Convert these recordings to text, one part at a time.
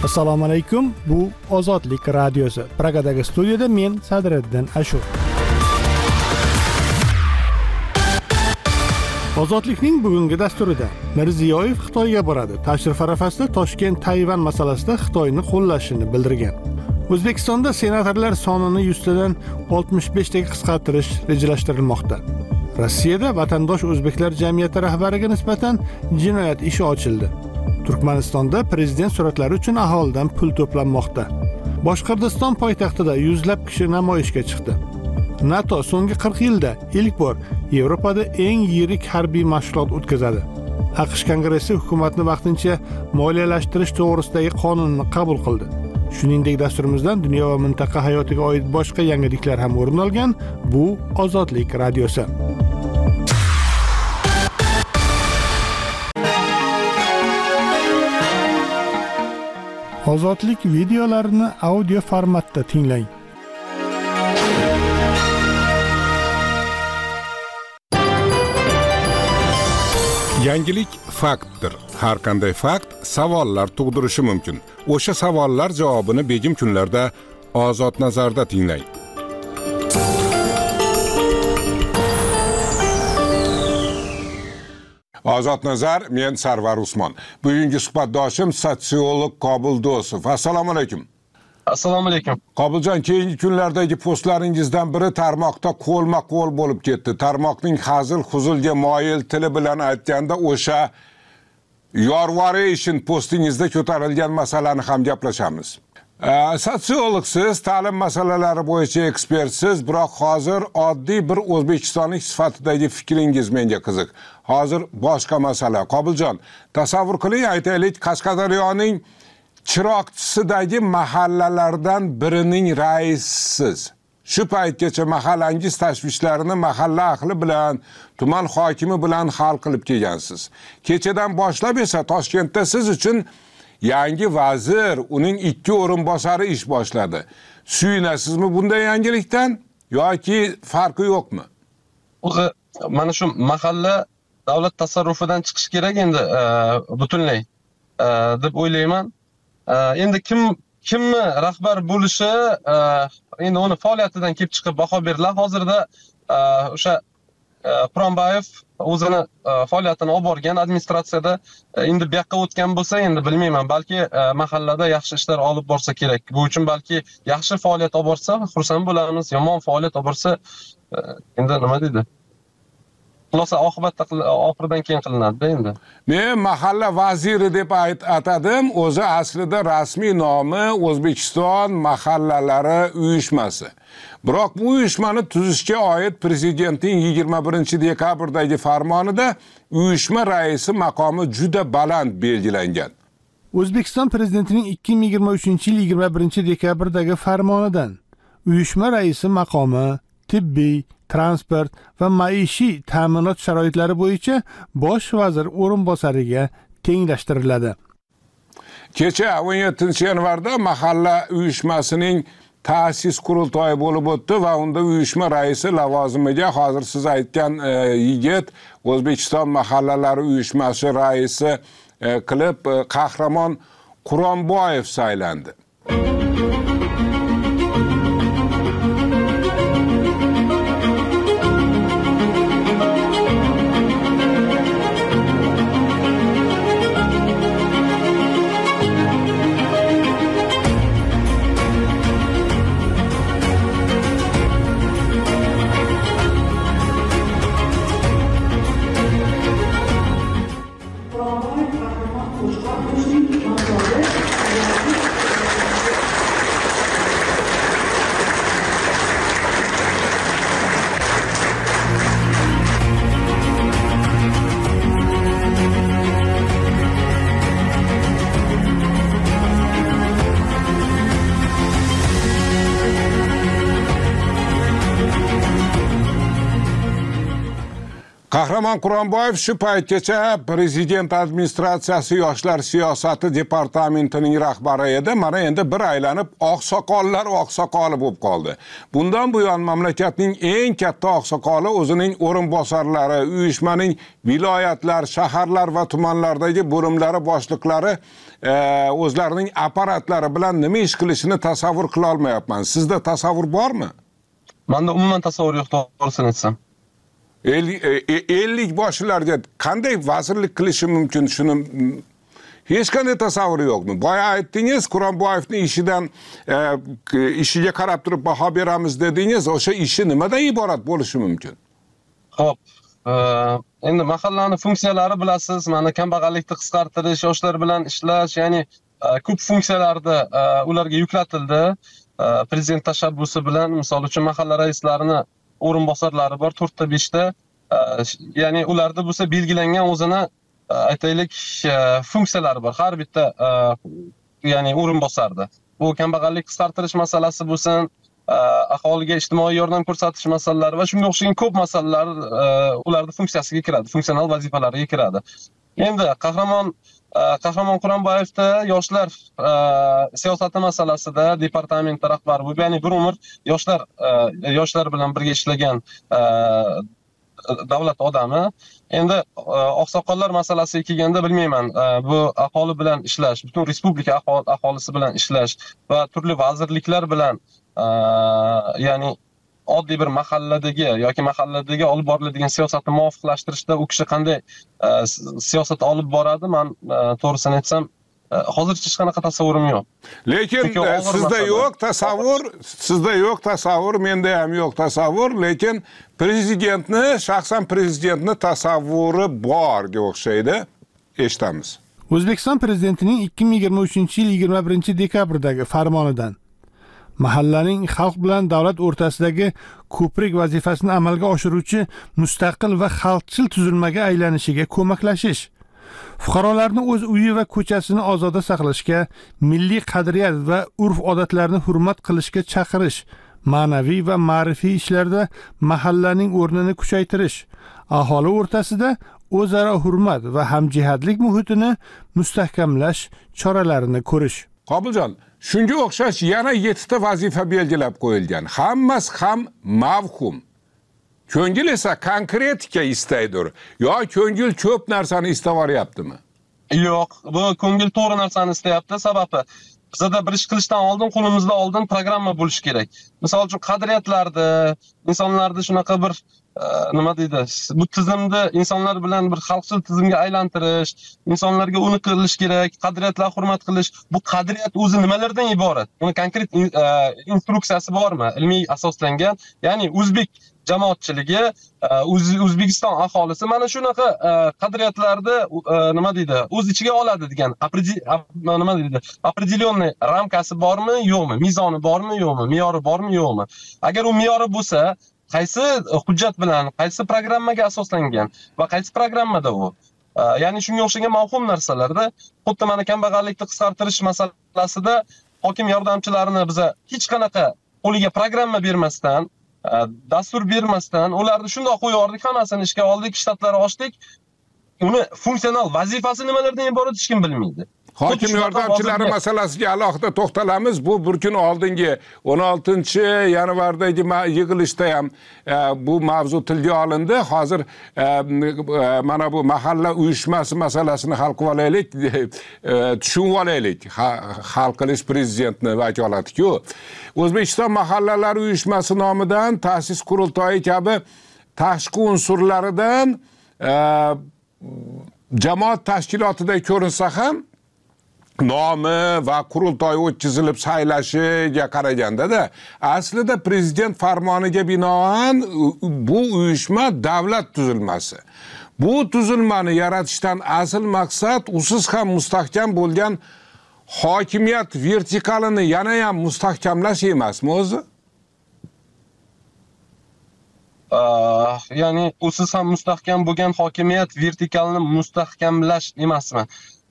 Assalomu alaykum. Bu Ozodlik radiosi. Pragadagi studiyada men Sadriddin Ashur. Ozodlikning bugungi dasturida Mirziyoyev Xitoyga boradi. Tashrif arafasida Toshkent Tayvan masalasida Xitoyni qo'llashini bildirgan. O'zbekistonda senatorlar sonini 100 tadan 65 taga qisqartirish rejalashtirilmoqda. Rossiyada vatandosh o'zbeklar jamiyati rahbariga nisbatan jinoyat ishi ochildi. Turkmanistonda prezident suratlari uchun aholidan pul to'planmoqda. Boshqirdiston poytaxtida yuzlab kishi namoyishga chiqdi. NATO so'nggi 40 yilda ilk bor Yevropada eng yirik harbiy mashg'ulot o'tkazadi. AQSh Kongressi hukumatni vaqtincha moliyalashtirish to'g'risidagi qonunni qabul qildi. Shuningdek, dasturimizdan dunyo va mintaqa hayotiga oid boshqa yangiliklar ham o'rin olgan. Bu Ozodlik radiosi. Ozodlik videolarini audio formatda tinglang. Yangilik faktdir. Har qanday fakt savollar tug'dirishi mumkin. O'sha savollar javobini begim kunlarda Ozod nazarda tinglang. Ozod nazar, men Sarvar Usmon. Bugungi suhbatdoshim sotsiolog Qobul Do'sov. Assalomu alaykum. Assalomu alaykum. Qobuljon, keyingi kunlardagi postlaringizdan biri tarmoqda qo'lma-qo'l bo'lib ketdi. Tarmoqning hazil-huzulga moyil tili bilan aytganda o'sha yorvorishin postingizda ko'tarilgan masalani ham gaplashamiz. Sotsiologsiz, ta'lim masalalari bo'yicha ekspertsiz, biroq hozir oddiy bir o'zbekistonlik sifatidagi fikringiz menga qiziq. Hozir boshqa masala. Qobuljon, tasavvur qiling, aytaylik, Qashqadaryoning chiroqchisidagi mahallalardan birining raisisiz. Shu paytgacha mahallangiz tashvishlarini mahalla ahli bilan, tuman hokimi bilan hal qilib kelgansiz. Kechadan boshlab esa Toshkentda siz uchun yangi vazir, uning 2 o'rinbosari ish boshladi. Suyunasizmi bunday yangilikdan yoki farqi yo'qmi? O'zi mana shu mahalla davlat tasarrufidan chiqish kerak endi butunlay deb o'ylayman. Endi kimni rahbar bo'lishi endi uni faoliyatidan kelib chiqib baho beriladi. Hozirda o'sha Quronboyev o'zini faoliyatini olib borgan administratsiyada endi bu yoqqa o'tgan bo'lsa, endi bilmayman, balki mahallada yaxshi ishlar olib borsa kerak. Bu uchun balki yaxshi faoliyat olib borsa xursand bo'lamiz, yomon faoliyat olib borsa endi nima deydi? Xulosa oqibatda oxiridan keyin qilinadi endi. Men mahalla vaziri deb atadim, o'zi aslida rasmiy nomi O'zbekiston mahallalari uyushmasi. Biroq bu uyushmani tuzishga oid prezidentning 21-dekabrdagi farmonida uyushma raisi maqomi juda baland belgilangan. O'zbekiston prezidentining 2023-yil 21-dekabrdagi farmonidan uyushma raisi maqomi tibbiy, transport va maishiy ta'minot sharoitlari bo'yicha bosh vazir o'rinbosariga tenglashtiriladi. Kecha 17-yanvarda mahalla uyushmasining ta'sis qurultoyi bo'lib o'tdi va unda uyushma raisi lavozimiga hozir siz aytgan yigit O'zbekiston mahallalari uyushmasi raisi qilib Qahramon Quronboyev saylandi. Qahramon Quronboyev shu paytgacha prezident administratsiyasi yoshlar siyosati departamentining rahbari edi. Mana endi bir aylanib oqsoqollar oqsoqoli bo'lib qoldi. Bundan buyon mamlakatning eng katta oqsoqoli o'zining o'rinbosarlari, uyushmaning viloyatlar, shaharlar va tumanlardagi bo'limlari boshliqlari o'zlarining apparatlari bilan nima ish qilishini tasavvur qila olmayapman. Sizda tasavvur bormi? Menda umuman tasavvur yo'q, to'g'risini aytsam. 50 boshlarga qanday vazirlik qilishi mumkin, shuni hech qanday tasavvuri yo'qmi? Boya aytdingiz, Quronboyevning ishiga qarab turib baho beramiz dedingiz. O'sha ishi nimadan iborat bo'lishi mumkin? Xo'p, endi mahallani funksiyalari bilasiz, mana kambag'allikni qisqartirish, yoshlar bilan ishlash, ya'ni ko'p funksiyalarda ularga yuklatildi. Prezident tashabbusi bilan, misol uchun mahalla raislarini o'rinbosarlari bor, 4 ta 5 ta. Ya'ni ularda bo'lsa belgilangan o'zini aytaylik funksiyalari bor. Har bitta ya'ni o'rinbosarda. Bu kambag'allik qisqartirish masalasi bo'lsin, aholiga ijtimoiy yordam ko'rsatish masalalari va shunga o'xshagan ko'p masalalar ularning funksiyasiga kiradi, funksional vazifalariga kiradi. Endi Qahramon Quronboyevda yoshlar siyosati masalasida departament rahbari bo'lib, ya'ni bir umr yoshlar bilan birga ishlagan davlat odami. Endi oqsoqollar masalasiga kelganda bilmayman, bu aholi bilan ishlash, butun respublika aholisi bilan ishlash va turli vazirliklar bilan ya'ni oddiy bir mahalladagi olib boriladigan siyosatni muvofiqlashtirishda u kishi qanday siyosat olib boradi, men to'g'risini aytsam hozircha hech qanaqa tasavvurim yo'q. Lekin sizda yo'q tasavvur, menda ham yo'q tasavvur, lekin shaxsan prezidentni tasavvuri borga o'xshaydi. Eshitamiz. O'zbekiston prezidentining 2023-yil 21-dekabrdagi farmonidan mahallaning xalq bilan davlat o'rtasidagi ko'prik vazifasini amalga oshiruvchi mustaqil va xalqchil tuzilmaga aylanishiga ko'maklashish, fuqarolarni o'z uyi va ko'chasini ozoda saqlashga, milliy qadriyat va urf-odatlarni hurmat qilishga chaqirish, ma'naviy va ma'rifiy ishlarda mahallaning o'rnini kuchaytirish, aholi o'rtasida o'zaro hurmat va hamjihatlik muhitini mustahkamlash choralarini ko'rish. Qobiljon, shunga o'xshash yana 7 ta vazifa belgilab qo'yilgan. Hammasi ham mavhum. Ko'ngil esa konkretika istaydir. Yo ko'ngil ko'p narsani istayoryaptimi? Yo'q, bu ko'ngil to'g'ri narsani istayapti. Sababi bizda bir ish qilishdan oldin qo'limizda oldin programma bo'lishi kerak. Misol uchun qadriyatlarda, insonlarni shunaqa bir nima deydi, bu tizimni insonlar bilan bir xalqchil tizimga aylantirish, insonlarga uni qilish kerak, qadriyatlarga hurmat qilish. Bu qadriyat o'zi nimalardan iborat? Uni konkret instruksiyasi bormi? Ilmiy asoslangan, ya'ni o'zbek jamoatchiligi, O'zbekiston aholisi mana shunaqa qadriyatlarni nima deydi, o'z ichiga oladi degan nima deydi, определенный ramkasi bormi, yo'qmi? Mezoni bormi, yo'qmi? Me'yori bormi, yo'qmi? Agar u me'yori bo'lsa, qaysi hujjat bilan, qaysi programmaga asoslangan va qaysi programmada u? Ya'ni shunga o'xshagan mavhum narsalarda, xuddi mana kambag'allikni qisqartirish masalasida hokim yordamchilarini biza hech qanaqa qo'liga programma bermasdan, dastur bermasdan ularni shunday qo'yardik, hammasini ishga oldik, shtatlari ochdik. Uni funksional vazifasi nimalardan iborat hech kim bilmaydi. Hokim yordamchilari masalasiga alohida to'xtalamiz. Bu bir kun oldingi 16-yanvardagi yig'ilishda ham bu mavzu tilga olindi. Hozir mana bu mahalla uyushmasi masalasini hal qilib olaylik, tushunib olaylik. Hal qilish prezidentning vakolati-ku. O'zbekiston mahallalar uyushmasi nomidan ta'sis qurultoyi kabi tashqi unsurlaridan jamoat tashkilotida ko'rinsa ham nomi va qurultoy o'tkazilib saylashiga qaraganda aslida prezident farmoniga binoan bu uyushma davlat tuzilmasi. Bu tuzilmani yaratishdan asl maqsad usiz ham mustahkam bo'lgan hokimiyat vertikalini yana ham mustahkamlash emasmi o'zi? Ya'ni usiz ham mustahkam bo'lgan hokimiyat vertikalini mustahkamlash emasmi?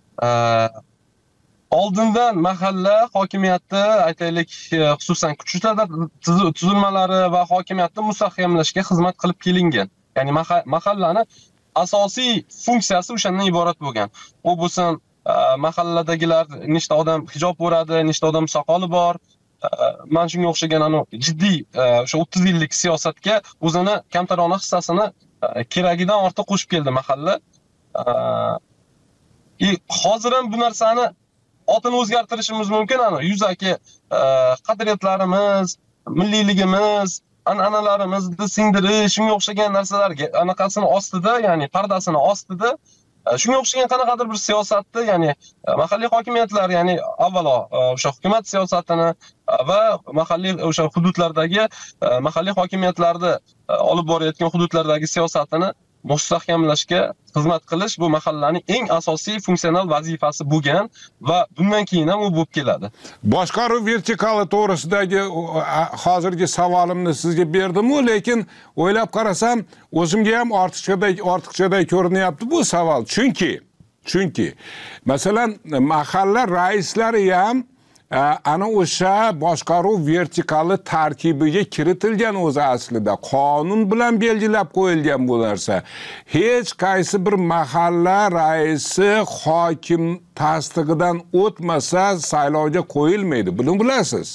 Oldindan mahalla hokimiyatni aytaylik, xususan kuchli tuzilmalari va hokimiyatni mustahkamlashga xizmat qilib kelingan. Ya'ni mahallani asosiy funksiyasi o'shandan iborat bo'lgan. U bo'lsin mahalladagilar nechta odam hijob o'radi, nechta odam soqoli bor. Men shunga o'xshagan jiddiy o'sha 30 yillik siyosatga o'zini kamtarona hissasini keragidan ortiq qo'shib keldi mahalla. Hozir ham bu narsani otini o'zgartirishimiz mumkin. Yuzaki qadriyatlarimiz, milliyligimiz, an'analarimizni singdirish, shunga o'xshagan narsalarga anaqasini ostida, ya'ni pardasini ostida shunga o'xshagan qanaqadir bir siyosatni, ya'ni mahalliy hokimiyatlar, ya'ni avvalo o'sha hukumat siyosatini va mahalliy o'sha hududlardagi mahalliy hokimiyatlarni olib borayotgan hududlardagi siyosatini mustahkamlashga xizmat qilish bu mahallaning eng asosiy funksional vazifasi bo'lgan va bundan keyin ham u bo'lib keladi. Boshqaruv vertikali to'g'risidagi hozirgi savolimni sizga berdim-ku, lekin o'ylab qarasam, o'zimga ham ortiqchaday ko'rinyapti bu savol. Chunki masalan mahalla raislari ham ana o'sha boshqaruv vertikali tarkibiga kiritilgan o'zi aslida qonun bilan belgilab qo'yilgan bu narsa. Hech qaysi bir mahalla raisi hokim tasdig'idan o'tmasa saylovga qo'yilmaydi. Buni bilasiz.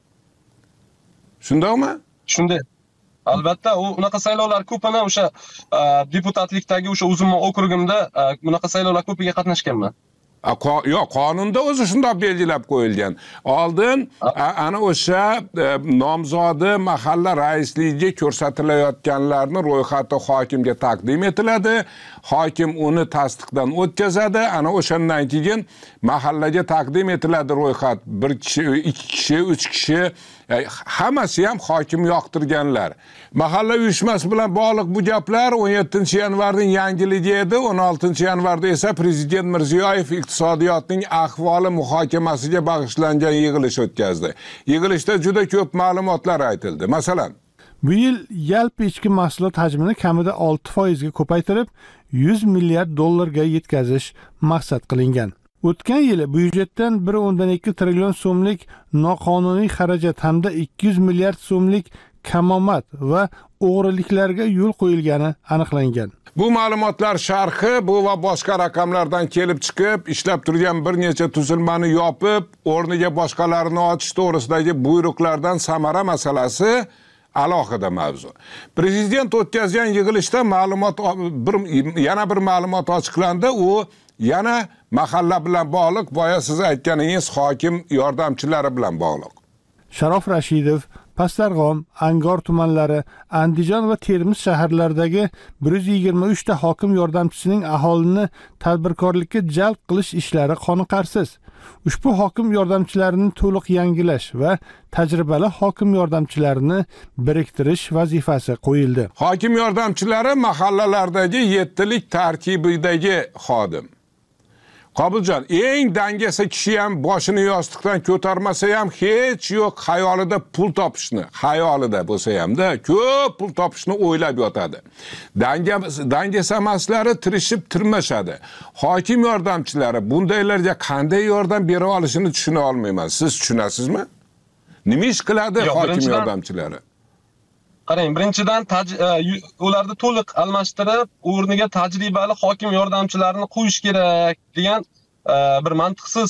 Shundaymi? Shunday. Albatta, unaqa saylovlar ko'pini o'sha deputatlikdagi o'sha o'zimning okrugimda unaqa saylovlar ko'piga qatnashganman. Yo'q, qonunda o'zi shunday belgilab qo'yilgan. Oldin ana o'sha nomzodi mahalla raisligiga ko'rsatilayotganlarning ro'yxati hokimga taqdim etiladi. Hokim uni tasdiqdan o'tkazadi. Ana o'shandan keyin mahallaga taqdim etiladi ro'yxat. 1 kishi, 2 kishi, 3 kishi, hammasi ham hokim yoqtirganlar. Mahalla uyushmasi bilan bog'liq bu gaplar 17-yanvarning yangiligi edi. 16-yanvarda esa Prezident Mirziyoyev iqtisodiyotning ahvoli muhokamasiga bag'ishlangan yig'ilish o'tkazdi. Yig'ilishda juda ko'p ma'lumotlar aytildi. Masalan, bu yil yalpi ichki mahsulot hajmini kamida 6% ga ko'paytirib, 100 milliard dollarga yetkazish maqsad qilingan. O'tgan yili byudjetdan 1.2 trillion so'mlik noqonuniy xarajat hamda 200 milliard so'mlik kamomad va o'g'riliklarga yo'l qo'yilgani aniqlangan. Bu ma'lumotlar sharhi bu va boshqa raqamlardan kelib chiqib, ishlab turgan bir necha tuzilmani yopib, o'rniga boshqalarini ochish to'g'risidagi buyruqlardan samara masalasi alohida mavzu. Prezident o'tkazgan yig'ilishda yana bir ma'lumot ochiqlandi. U yana mahalla bilan bog'liq, boya siz aytganingiz hokim yordamchilari bilan bog'liq. Sharof Rashidov Pastarg'om, Angor tumanlari, Andijon va Termiz shaharlaridagi 123 ta hokim yordamchisining aholini tadbirkorlikka jalb qilish ishlari qoniqarsiz. Ushbu hokim yordamchilarini to'liq yangilash va tajribali hokim yordamchilarini biriktirish vazifasi qo'yildi. Hokim yordamchilari mahallalardagi 7lik tarkibidagi xodim. Qobuljon, eng dangasa kishi ham boshini yostiqdan ko'tarmasa ham hech yo'q xayolida pul topishni, xayolida bo'lsa hamda ko'p pul topishni o'ylab yotadi. Dangasamaslari tirishib tirmashadi. Hokim yordamchilari bundaylarga qanday yordam bera olishini tushuna olmayman. Siz tushunasizmi? Nima ish qiladi hokim yordamchilari? Qarang, birinchidan ularni to'liq almashtirib, o'rniga tajribali hokim yordamchilarini qo'yish kerak degan bir mantiqsiz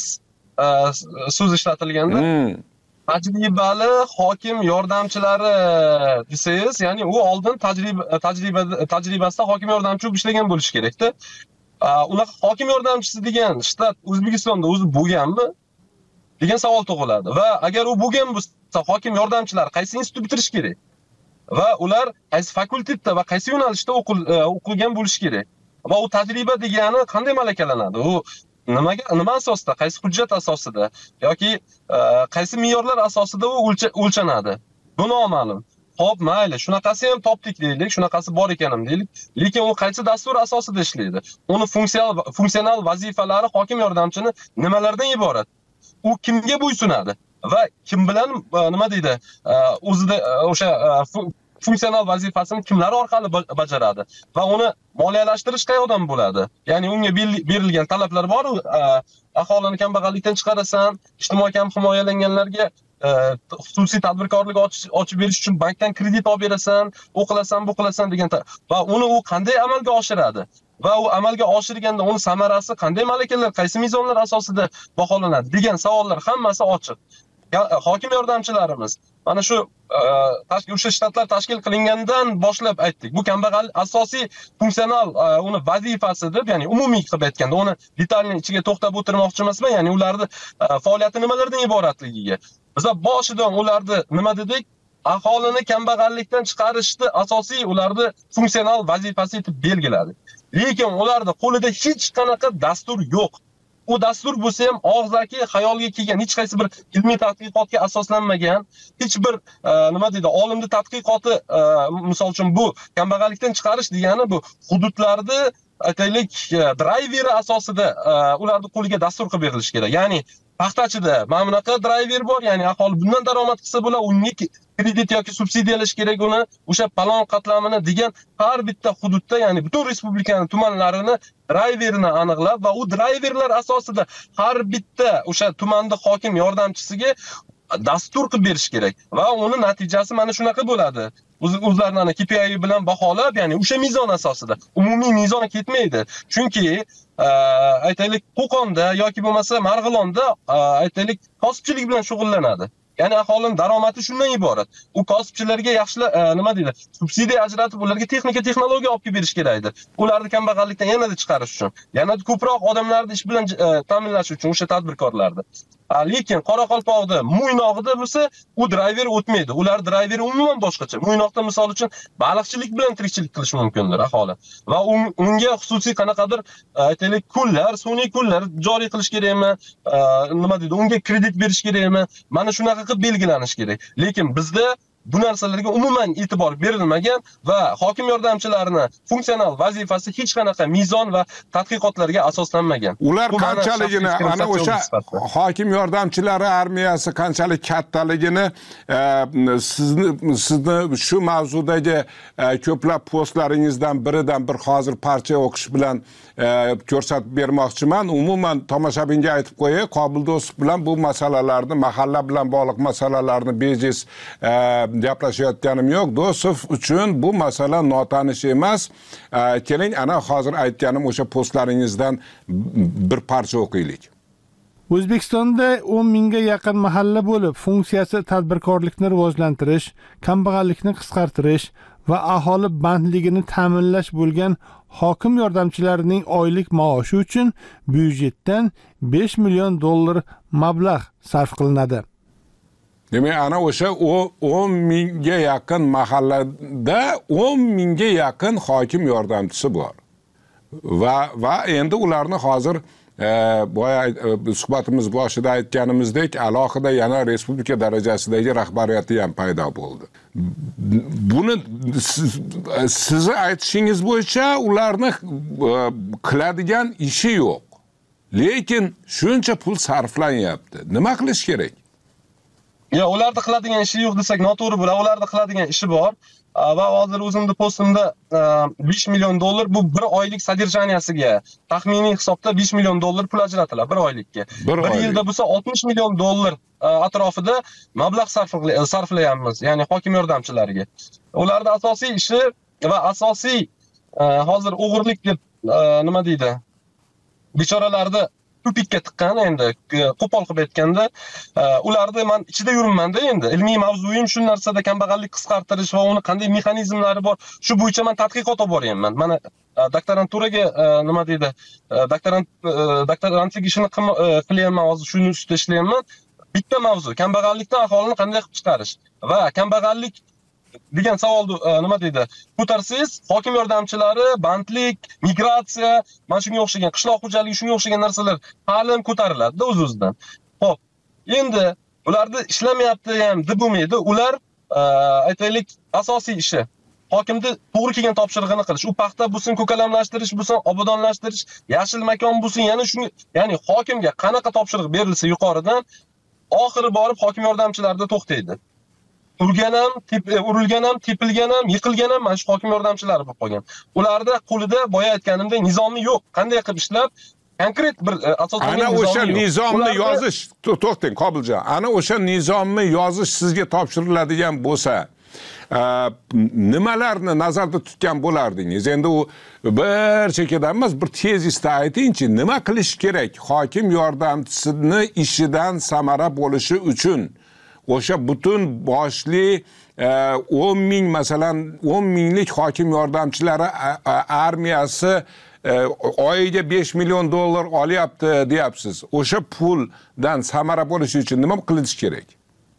so'z ishlatilganda, tajribali hokim yordamchilari desangiz, ya'ni u oldin tajribasida hokim yordamchi bo'lib ishlagan bo'lishi kerak-da. Unaqa hokim yordamchisi degan shtat O'zbekistonda o'zi bo'lganmi degan savol tug'iladi va agar u bo'lgan bo'lsa, hokim yordamchilar qaysi institut bitirish kerak? Va ular qaysi fakultetda va qaysi yo'nalishda o'qilgan bo'lishi kerak. Va u tajriba degani qanday malakalanadi? U nima asosida, qaysi hujjat asosida yoki qaysi me'yorlar asosida u o'lchanadi? Bu noma'lum. Xo'p, mayli, shunaqasi ham topdik deylik, shunaqasi bor ekan deylik, lekin u qaysi dastur asosida ishlaydi? Uni funksional vazifalari hokim yordamchini nimalardan iborat? U kimga bo'ysunadi? Va kim bilan nima deydi, o'zida o'sha funksional vazifasini kimlar orqali bajaradi va uni moliyalashtirish qayerdan bo'ladi? Ya'ni unga berilgan talablar bor-ku, aholini kambag'allikdan chiqarasan, ijtimoiy kam himoyalanganlarga xususiy tadbirkorlik ochib berish uchun bankdan kredit olib berasan, o'qilasan, bu qilasan degan va uni u qanday amalga oshiradi? va u amalga oshirganda uni samarasi qanday malakalar, qaysi mezonlar asosida baholanadi degan savollar hammasi ochiq. Hokim yordamchilarimiz mana shu o'sha shtatlar tashkil qilingandan boshlab aytdik. Bu kambag'al asosiy funksional uni vazifasi deb, ya'ni umumiy qilib aytganda, uni detalni ichiga to'xtab o'tirmoqchi emasman, ya'ni ularning faoliyati nimalardan iboratligiga. Biz boshidan ularni nima dedik? Aholini kambag'allikdan chiqarishni asosiy ularning funksional vazifasi etib belgiladi. Lekin ularda qo'lida hech qanaqa dastur yo'q. U dastur bo'lsa ham og'zaki xayolga kelgan, hech qaysi bir ilmiy tadqiqotga asoslanmagan, hech bir nima deydi, olimning tadqiqoti, misol uchun bu kambag'allikdan chiqarish degani bu hududlarda aytaylik drayveri asosida ularning qo'liga dastur qilib berilishi kerak. Ya'ni paxtachida mana bunaqa drayver bor, ya'ni aholi bundan daromad qilsa bo'la, unga kredit yoki subsidiyalash kerak uni, o'sha palon qatlamini degan har bitta hududda, ya'ni butun respublikaning tumanlarini drayverini aniqlab va u drayverlar asosida har bitta o'sha tumanda hokim yordamchisiga dastur qilib berish kerak va uni natijasi mana shunaqa bo'ladi. O'zlarini KPI bilan baholab, ya'ni o'sha mezon asosida, umumiy mezon ketmaydi. Chunki aytaylik Qo'qonda yoki bo'lmasa Marg'ilonda aytaylik kosibchilik bilan shug'ullanadi. Ya'ni aholining daromadi shundan iborat. U kosibchilarga yaxshi nima deydi, subsidiya ajratib, ularga texnika, texnologiya olib berish kerakdir. Ularni kambag'allikdan yanada chiqarish uchun, yanada ko'proq odamlarni ish bilan ta'minlash uchun o'sha tadbirkorlarni. Lekin Qoraqalpoqda, Mo'ynoqda bo'lsa, u drayver o'tmaydi. Ular drayveri umuman boshqacha. Mo'ynoqda misol uchun baliqchilik bilan tirikchilik qilish mumkindir aholi. Va unga xususiy qanaqadir aytaylik kunlar, sun'iy kunlar joriy qilish kerakmi? Nima deydi, unga kredit berish kerakmi? Mana shunaqa qilib belgilanish kerak. Lekin bizda bu narsalarga umuman e'tibor berilmagan va hokim yordamchilarini funksional vazifasi hech qanaqa mezon va tadqiqotlarga asoslanmagan. Ular qanchaligini, ana o'sha hokim yordamchilari armiyasi qanchalik kattaligini sizni shu mavzudagi ko'plab postlaringizdan biridan bir hozir parcha o'qish bilan ko'rsatib bermoqchiman. Umuman tomoshabinga aytib qo'yay, Qobil Do'stov bilan bu masalalarni, mahalla bilan bog'liq masalalarni bejiz gaplashayotganim yo'q. Do'stov uchun bu masala notanish emas. Keling, ana hozir aytganim o'sha postlaringizdan bir parcha o'qiylik. O'zbekistonda 10 mingga yaqin mahalla bo'lib, funksiyasi tadbirkorlikni rivojlantirish, kambag'allikni qisqartirish va aholi bandligini ta'minlash bo'lgan hokim yordamchilarining oylik maoshi uchun byudjetdan $5 million mablag' sarf qilinadi. Demak, ana o'sha 10 mingga yaqin mahallada 10 mingga yaqin hokim yordamchisi bor. Va endi ularni hozir boya suhbatimiz boshida aytganimizdek, alohida yana respublika darajasidagi rahbariyati ham paydo bo'ldi. Buni sizni aytishingiz bo'yicha ularni qiladigan ishi yo'q. Lekin shuncha pul sarflanyapti. Nima qilish kerak? Ularda qiladigan ishi yo'q desak noto'g'ri bo'ladi. Ularda qiladigan ishi bor. Va hozir o'zimda postimda $5 million bu bir oylik sadirjaniyasiga taxminiy hisobda $5 million pul ajratiladi bir oylikka. Bir yilda bo'lsa $60 million atrofida mablag' sarflayapmiz, ya'ni hokim yordamchilariga. Ularda asosiy ishi va asosiy hozir o'g'irlik deb nima deydi? Bechoralarni tupikka tiqqan, endi qo'pol qilib aytganda, ularni men ichida yuribman-da endi. Ilmiy mavzuyim shu narsada kambag'allik qisqartirish va uni qanday mexanizmlari bor, shu bo'yicha men tadqiqot olib boryapman. Mana doktoranturaga nima deydi? Doktorantlik ishini qilyapman, hozir shuni ustida ishlayapman. Bitta mavzu, kambag'allikdan aholini qanday qilib chiqarish va kambag'allik degan savolni nima deydi? Ko'tarsangiz, hokim yordamchilari, bandlik, migratsiya, mana shunga o'xshagan, qishloq xo'jaligi, shunga o'xshagan narsalar ta'lim ko'tariladi o'z-o'zidan. Xo'p, endi ularni ishlamayapti ham deb bo'lmaydi. Ular aytaylik asosiy ishi hokimni to'g'ri kelgan topshirig'ini qilish. U paxta bo'lsin, ko'kalamlashtirish bo'lsin, obodonlashtirish, yashil makon bo'lsin, ya'ni hokimga qanaqa topshiriq berilsa yuqoridan, oxiri borib hokim yordamchilarda to'xtaydi. Urilgan ham, tepilgan ham, yiqilgan ham mana shu hokim yordamchilari bo'lib qolgan. Ularda qo'lida boya aytganimdek nizomi yo'q. Qanday qilib ishlab, konkret bir asoslangan ana o'sha nizomni yozish, to'xting Qobiljon. Ana o'sha nizomni yozish sizga topshiriladigan bo'lsa, Nimalarni nazarda tutgan bo'lardingiz? Endi u bir chekkadan emas, bir tezisda aytingchi, nima qilish kerak hokim yordamchisini ishidan samara bo'lishi uchun? O'sha butun boshli 10 ming, masalan 10 minglik hokim yordamchilari armiyasi oyiga 5 million dollar olyapti deyapsiz. O'sha puldan samara bo'lishi uchun nima qilish kerak?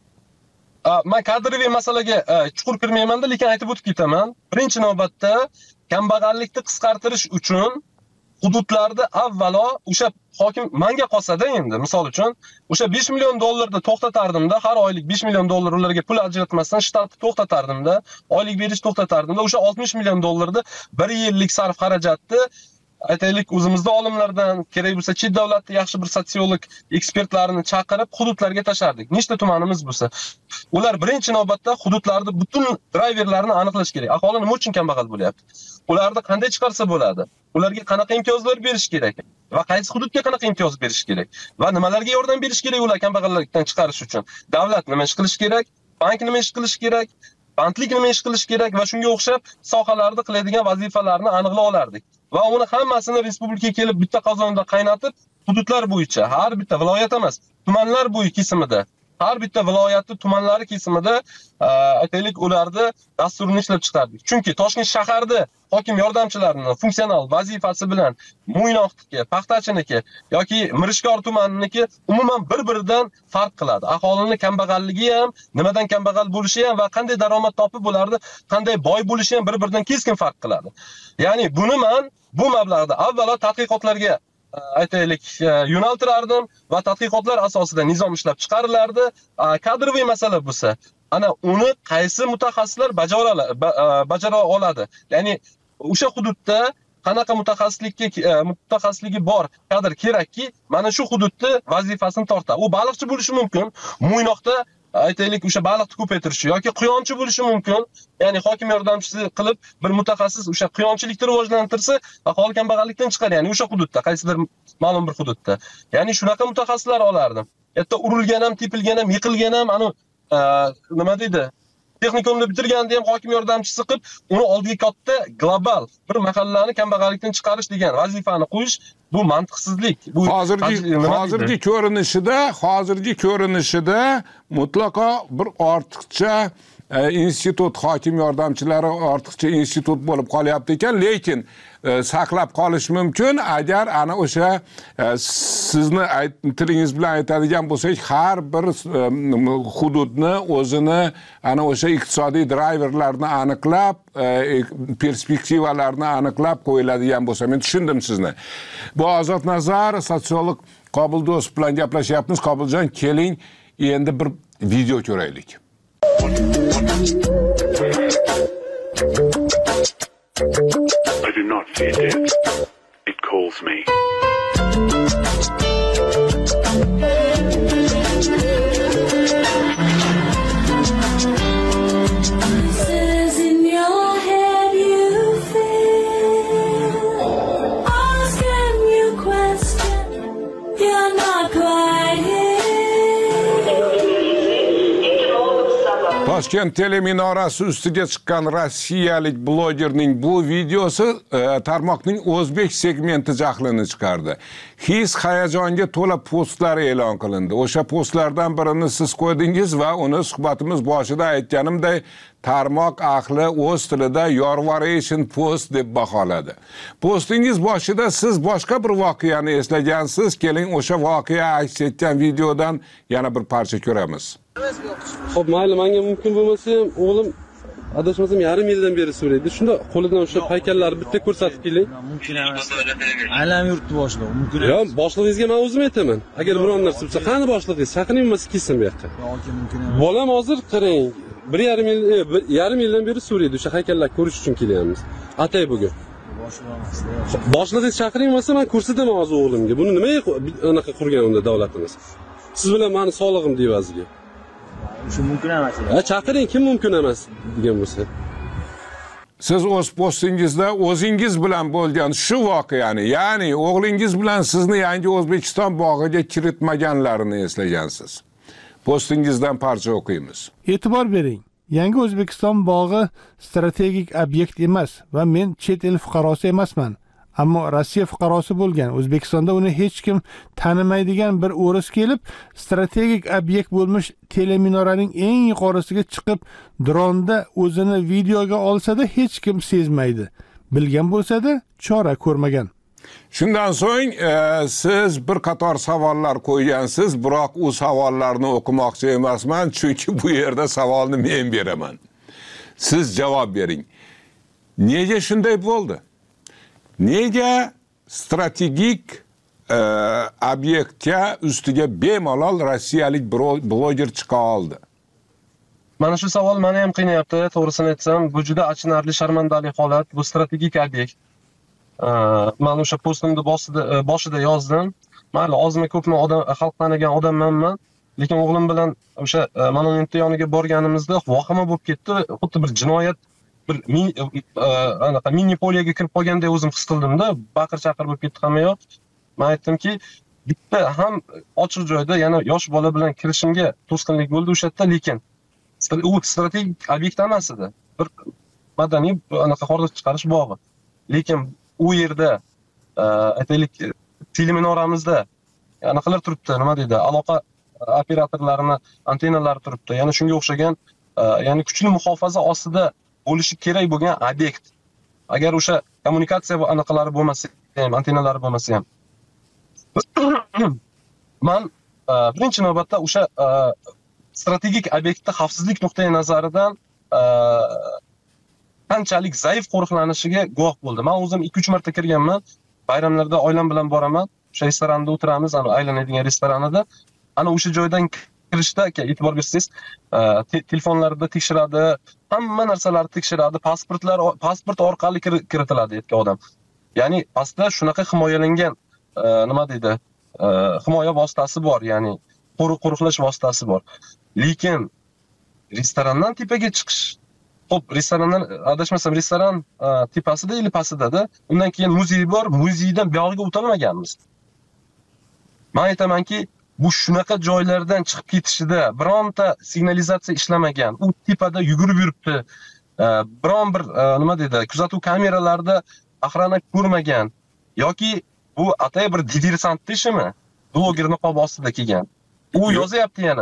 Men kadriy masalaga chuqur kirmayman-da, lekin aytib o'tib ketaman. Birinchi navbatda kambag'allikni qisqartirish uchun hududlarda avvalo o'sha hokim menga qolsa-da endi misol uchun o'sha 5 million dollarni to'xtatardimda, har oylik 5 million dollar ularga pul ajratmasdan shtatni to'xtatardimda, oylik berish to'xtatardimda, o'sha 60 million dollarni 1 yillik sarf xarajatni aytaylik o'zimizda olimlardan, kerak bo'lsa chet davlatda yaxshi bir sotsiolog ekspertlarni chaqirib hududlarga tashlardik. Nechta tumanimiz bo'lsa, ular birinchi navbatda hududlarda butun driverlarni aniqlash kerak. Aholi nima uchun kambag'al bo'lyapti? Ularni qanday chiqarsa bo'ladi? Ularga qanaqa imtiyozlar berish kerak? Va qaysi hududga qanaqa imtiyoz berish kerak? Va nimalarga yordam berish kerak ular kambag'allikdan chiqarish uchun? Davlat nima ish qilish kerak? Bank nima ish qilish kerak? Bandlik nima ish qilish kerak va shunga o'xshab sohalarda qiladigan vazifalarni aniqlab olardik. Va uni hammasini respublikaga kelib bitta qozonda qaynatib, hududlar bo'yicha, har bitta viloyat emas, tumanlar bo'yi kesimida, har bitta viloyatni tumanlari kesimida aytaylik ularda dasturini ishlab chiqardik. Chunki Toshkent shaharda hokim yordamchilarining funksional vazifasi bilan Mo'ynoqniki, Paxtachiniki yoki Mirishkor tumaniki umuman bir-biridan farq qiladi. Aholini kambag'alligi ham, nimadan kambag'al bo'lishi ham va qanday daromad topib bo'lardi, qanday boy bo'lishi ham bir-biridan keskin farq qiladi. Ya'ni buni men bu mablag'da avvalo tadqiqotlarga aytaylik yo'naltirardim va tadqiqotlar asosida nizom ishlab chiqarilardi. Kadriy masala bo'lsa, ana uni qaysi mutaxassislar bajara oladi? Ya'ni o'sha hududda qanaqa mutaxassisligi bor kadr kerakki, mana shu hududni vazifasini tortadi. U baliqchi bo'lishi mumkin, Mo'ynoqda aytaylik o'sha baliqni ko'paytirish yoki quyonchi bo'lishi mumkin. Ya'ni hokim yordamchisi qilib bir mutaxassis o'sha quyonchilikni rivojlantirsa, aholi kambag'allikdan chiqar, ya'ni o'sha hududda, qaysidir ma'lum bir hududda. Ya'ni shunaqa mutaxassislar olardim. Hatto urilgan ham, tepilgan ham, yiqilgan ham, nima deydi? Texnikumni bitirganda ham hokim yordamchisi qilib, uni oldiga katta global bir mahallani kambag'allikdan chiqarish degan vazifani qo'yish bu mantiqsizlik. Bu hozirgi ko'rinishida mutlaqo bir ortiqcha institut, hokim yordamchilari ortiqcha institut bo'lib qolyapti ekan, lekin saqlab qolish mumkin agar ana o'sha sizni tilingiz bilan aytadigan bo'lsak, har bir hududni o'zini ana o'sha iqtisodiy driverlarni aniqlab, perspektivalarni aniqlab qo'yiladigan bo'lsa, men tushundim sizni. Bu Ozod Nazar, sotsiolog Qobil Do'st bilan gaplashyapmiz. Qobiljon, keling, endi bir video ko'raylik. I do not feed it. It calls me. Voices in your head you feel, asking you question, you're not quite here. Toshkent teleminorasi ustiga chiqqan rossiyalik blogerning bu videosi tarmoqning o'zbek segmenti jahlini chiqardi. His hayajonga to'la postlar e'lon qilindi. O'sha postlardan birini siz qo'ydingiz va uni suhbatimiz boshida aytganimday tarmoq ahli o'z tilida Yorvaration post deb baholadi. Postingiz boshida siz boshqa bir voqeani eslagansiz. Keling, o'sha voqea aks etgan videodan yana bir parcha ko'ramiz. Xo'p, mayli, menga mumkin bo'lmasa ham o'g'lim adashmasam yarim yildan beri so'raydi. Shunda qo'lidan o'sha haykallarni bitta ko'rsatib keling. Mumkin emas. Aylam yurtni boshliq, mumkin emas. Yo'q, boshlig'ingizga men o'zim aytaman. Agar biron narsa bo'lsa, qani boshlig'ingiz? Chaqiring bo'lmasa kelsin bu yoqqa. Yo'q, mumkin emas. Bolam hozir qarang, yarim yildan beri so'raydi, o'sha haykallarni ko'rish uchun kelyapmiz. Atay bugun. Boshlig'ingiz chaqiring bo'lsa, men ko'rsataman hozir o'g'limga. Buni nimaga anaqa qurgan unda davlatimiz? Siz bilan meni sog'lig'im devaziga. Shu mumkin emas. Chaqiring, kim mumkin emas degan bo'lsa. Siz o'z postingizda o'zingiz bilan bo'lgan shu voqeani, ya'ni o'g'lingiz bilan sizni yangi O'zbekiston bog'iga kiritmaganlarini eslagansiz. Postingizdan parcha o'qiymiz. E'tibor bering. Yangi O'zbekiston bog'i strategik obyekt emas va men chet el fuqarosi emasman. Ammo Rossiya fuqarosi bo'lgan, O'zbekistonda uni hech kim tanimaydigan bir o'ris kelib, strategik obyekt bo'lmish teleminoraning eng yuqorisiga chiqib, dronda o'zini videoga olsa-da hech kim sezmaydi. Bilgan bo'lsa-da chora ko'rmagan. Shundan so'ng siz bir qator savollar qo'ygansiz, biroq u savollarni o'qimoqchi emasman, chunki bu yerda savolni men beraman. Siz javob bering. Nega shunday bo'ldi? Nega strategik obyektga ustiga bemalol rossiyalik bloger chiqa oldi? Mana shu savol meni ham qiynayapti, to'g'risini aytsam. Bu juda achinarli, sharmandali holat. Bu strategik obyekt. Men o'sha postimda boshida yozdim. Mayli, ozmi ko'pmi odam xalq tanigan odamman, lekin o'g'lim bilan o'sha monumentning yoniga borganimizda vahima bo'lib ketdi. Xuddi bir jinoyat, bir mini poliyaga kirib qolgandek o'zim his qildimda, baqir-chaqir bo'lib ketdi hamma yoq. Men aytdimki, bitta ham ochiq joyda yana yosh bola bilan kirishimga to'sqinlik bo'ldi o'sha yerda, lekin u strategik obyekt emas edi. Bir madaniy hordiq chiqarish bog'i. Lekin u yerda aytaylik teleminoramizda anaqilar turibdi, nima deydi, aloqa operatorlarini antennalari turibdi. Ya'ni shunga o'xshagan, ya'ni kuchli muhofaza ostida bo'lishi kerak bo'lgan obyekt. Agar o'sha kommunikatsiya va anaqalari bo'lmasa ham, antennalari bo'lmasa ham. Men birinchi navbatda o'sha strategik obyektda xavfsizlik nuqtai nazaridan qanchalik zaif qo'riqlanishiga guvoh bo'ldim. Men o'zim 2-3 marta kirganman. Bayramlarda oilam bilan boraman. O'sha restoranda o'tiramiz, aylanadigan restoranida. Ana o'sha joydan kirishda e'tibor bersangiz, telefonlarda tekshiradi, hamma narsalarni tekshiradi, pasport orqali kiritiladi yerga odam. Ya'ni pastda shunaqa himoyalangan nima deydi, himoya vositasi bor, ya'ni qo'riqlash vositasi bor. Lekin restorandan tepaga chiqish, xo'p, restorandan adashmasam restoran tepasida ili pastida, undan keyin muzey bor, muzeydan buyog'iga o'tolmaganmiz. Men aytamanki, bu shunaqa joylardan chiqib ketishida bironta signalizatsiya ishlamagan, u tepada yugurib yuribdi. Biron bir nima deydi, kuzatuv kameralarida aqrana ko'rmagan yoki bu atay bir diversant ishimi? Bloger niqob ostida kelgan. U yozyapti yana.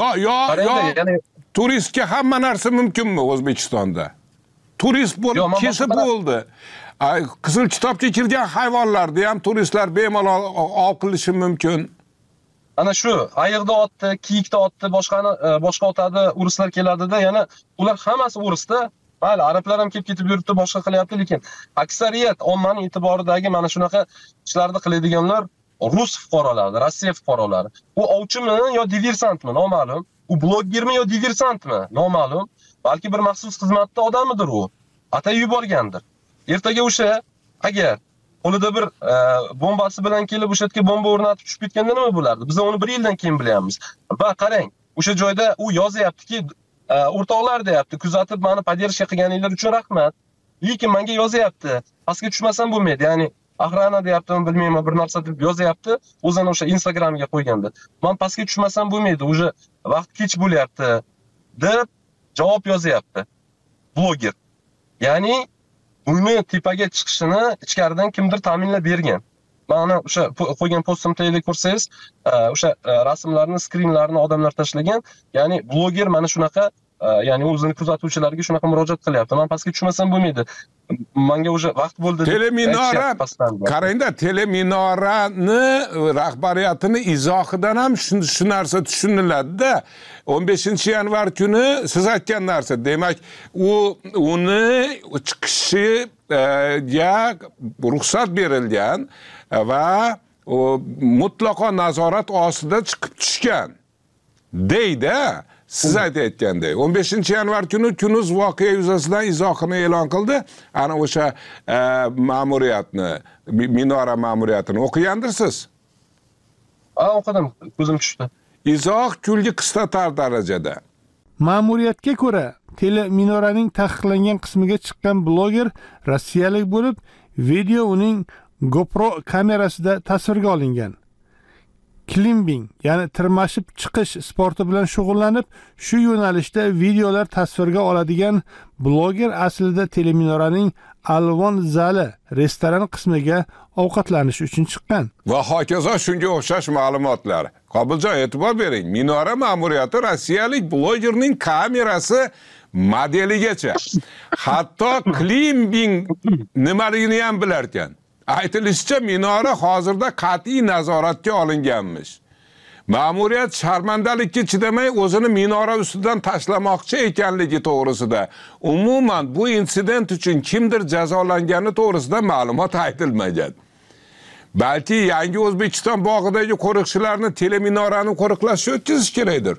Yo. Turistga hamma narsa mumkinmi O'zbekistonda? Turist bo'lib kelsa bo'ldi. Qizil kitobga kirgan hayvonlarni ham turistlar bemalol qilishi mumkin. Ana shu ayiqda otdi, kiyikda otdi, boshqa otadi, uruslar keladida, yana ular hammasi urusda. Mayli, arablar ham kelib ketib yuribdi, boshqa qilyapti, lekin aksariyat ommaning e'tiboridagi mana shunaqa ishlarni qiladiganlar rus fuqarolari, Rossiya fuqarolari. U ovchimi yo diversantmi, noma'lum. U blogermi yo diversantmi, noma'lum. Balki bir maxsus xizmatda odamidir u. Atay yuborgandir. Ertaga o'sha agar qo'lida bir bombasi bilan kelib o'sha yerga bomba o'rnatib tushib ketganda nima bo'lardi? Biz uni 1 yildan keyin bilyapmiz. Va qarang, o'sha joyda u yozyaptiki, o'rtoqlar deyapti, kuzatib meni poddershka qilganinglar uchun rahmat. Lekin menga yozyapti, pastga tushmasam bo'lmaydi. Ya'ni aqrana deyaptimi, bilmayman, bir narsa deb yozyapti, o'zini o'sha Instagramga qo'yganda. Men pastga tushmasam bo'lmaydi, o'sha vaqt kech bo'lyapti deb javob yozyapti bloger. Ya'ni uni tepaga chiqishini ichkaridan kimdir ta'minlab bergan. Mana o'sha qo'ygan postimda ko'rsangiz, o'sha rasmlarni, skrinlarni odamlar tashlagan. Ya'ni bloger mana shunaqa, ya'ni o'zini kuzatuvchilarga shunaqa murojaat qilyapti. Men pastga tushmasam bo'lmaydi. Menga o'sha vaqt bo'ldi. Teleminora, qarangda, teleminorani rahbariyatini izohidan ham shu narsa tushuniladi-da. 15-yanvar kuni siz aytgan narsa, demak, uni chiqishiga ruxsat berilgan va mutlaqo nazorat ostida chiqib tushgan deydi. Siz aytayotgandek 15-yanvar kuni Kunuz voqea yuzasidan izohini e'lon qildi. Ana o'sha ma'muriyatni, minora ma'muriyatini o'qigandirsiz? O'qidim, ko'zim tushdi. Izoh kulgi qisqatar darajada. Ma'muriyatga ko'ra, teleminoraning taqiqlangan qismiga chiqqan bloger rossiyalik bo'lib, video uning GoPro kamerasida tasvirga olingan. climbing, ya'ni tirmashib chiqish sporti bilan shug'ullanib, shu yo'nalishda videolar tasvirga oladigan bloger aslida teleminoraning Alvon zali restoran qismiga ovqatlanish uchun chiqqan. Va hokazo shunga o'xshash ma'lumotlar. Qobiljon, e'tibor bering. Minora ma'muriyati rossiyalik blogerning kamerasi modeligacha, hatto climbing nimaligini ham bilar ekan. Aytilishicha, minora hozirda qat'iy nazoratga olinganmish. Ma'muriyat sharmandalikka chidamay o'zini minora ustidan tashlamoqchi ekanligi to'g'risida, umuman bu insident uchun kimdir jazolangani to'g'risida ma'lumot aytilmagan. Balki yangi O'zbekiston bog'idagi qo'riqchilarni teleminorani qo'riqlashga o'tkazish kerakdir.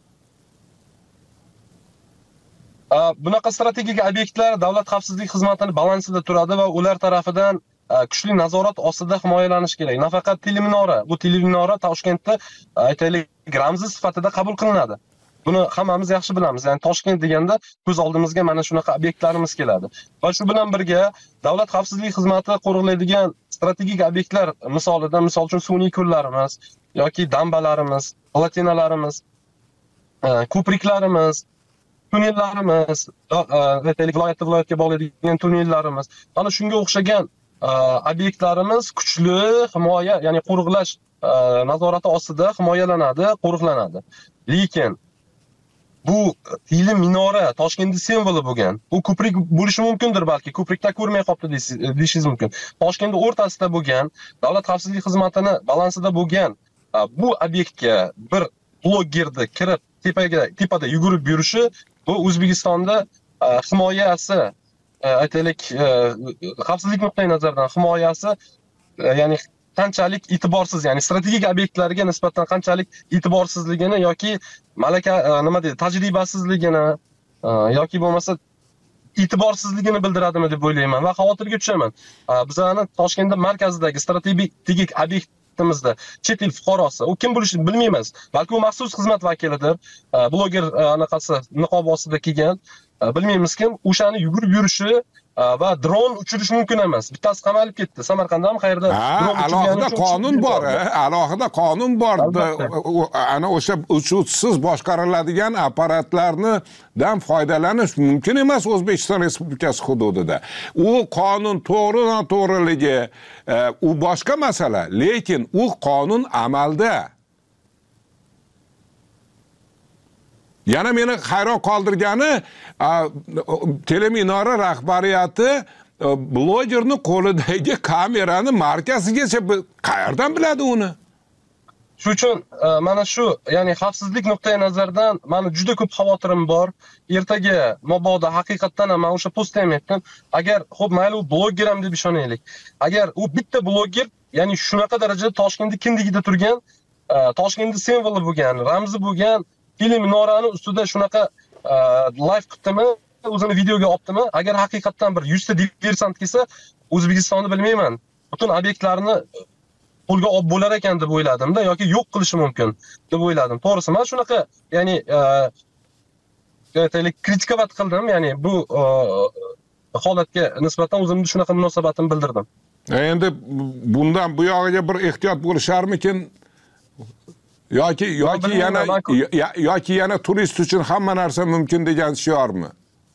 Bunaqa strategik obyektlar davlat xavfsizlik xizmatining balansida turadi va ular tarafidan kuchli nazorat ostida himoyalanish kerak. Nafaqat teleminora, bu teleminora Toshkentda aytaylik ramzi sifatida qabul qilinadi. Buni hammamiz yaxshi bilamiz. Ya'ni Toshkent deganda ko'z oldimizga mana shunaqa obyektlarimiz keladi. Va shu bilan birga davlat xavfsizlik xizmati qo'riqlaydigan strategik obyektlar misolida, misol uchun sun'iy ko'llarimiz yoki dambalarimiz, platinalarimiz, ko'priklarimiz, tunnellarimiz, aytaylik viloyatga bog'laydigan tunnellarimiz, ana shunga o'xshagan obyektlarimiz kuchli himoya, ya'ni qo'riqlash nazorati ostida himoyalanadi, qo'riqlanadi. Lekin bu teleminora Toshkentning simvoli bo'lgan. Bu ko'prik bo'lishi mumkindir, balki ko'prikda ko'rmay qolibdi deyishingiz mumkin. Toshkentning o'rtasida bo'lgan, davlat xavfsizlik xizmatining balansida bo'lgan bu obyektga bir blogerni kirib tepada yugurib yurishi, bu O'zbekistonda himoyasi, aytaylik xavfsizlik nuqtai nazaridan himoyasi, ya'ni qanchalik e'tiborsiz, ya'ni strategik obyektlarga nisbatan qanchalik e'tiborsizligini yoki malaka nima deydi, tajribasizligini yoki bo'lmasa e'tiborsizligini bildiradimi deb o'ylayman va xavotirga tushaman. Bizning Toshkent markazidagi strategik obyektimizda chet el fuqarosi, u kim bo'lishini bilmaymiz. Balki u maxsus xizmat vakilidir, bloger anaqasi niqob ostida kelgan, bilmaymiz kim, o'shani yugurib yurishi va dron uchirish mumkin emas. Bittasi qamalib ketdi. Samarqandda ham qayerda dron alohida qonun bor, alohida qonun bor. Ana o'sha uchuvchisiz boshqariladigan apparatlardan foydalanish mumkin emas O'zbekiston Respublikasi hududida. U qonun to'g'ri-noto'g'riligi u boshqa masala, lekin u qonun amalda. Yana meni hayron qoldirgani, teleminora rahbariyati blogerni qo'lidagi kamerani markazigacha qayerdan biladi uni? Shu uchun mana shu, ya'ni xavfsizlik nuqtai nazaridan meni juda ko'p xavotirim bor. Ertaga mabodo haqiqatdan ham men o'sha postda ham aytdim, agar xo'p mayli u bloger ham deb ishonaylik. Agar u bitta bloger, ya'ni shunaqa darajada Toshkentning kindigida turgan, Toshkentning simvoli bo'lgan, ramzi bo'lgan teleminorani ustida shunaqa live qilibdimi, o'zini videoga olibdimi, agar haqiqatdan bir 100 ta diversant kelsa, O'zbekistonni bilmayman, butun obyektlarni qo'lga olib bo'lar ekan deb o'yladim-da, yoki yo'q qilishi mumkin deb o'yladim. To'g'risi, men shunaqa, ya'ni aytaylik kritikavat qildim, ya'ni bu holatga nisbatan o'zimni shunaqa munosabatimni bildirdim. Endi bundan bu yog'iga bir ehtiyot bo'lisharmikin? yoki yana turist uchun hamma narsa mumkin degan shiormi?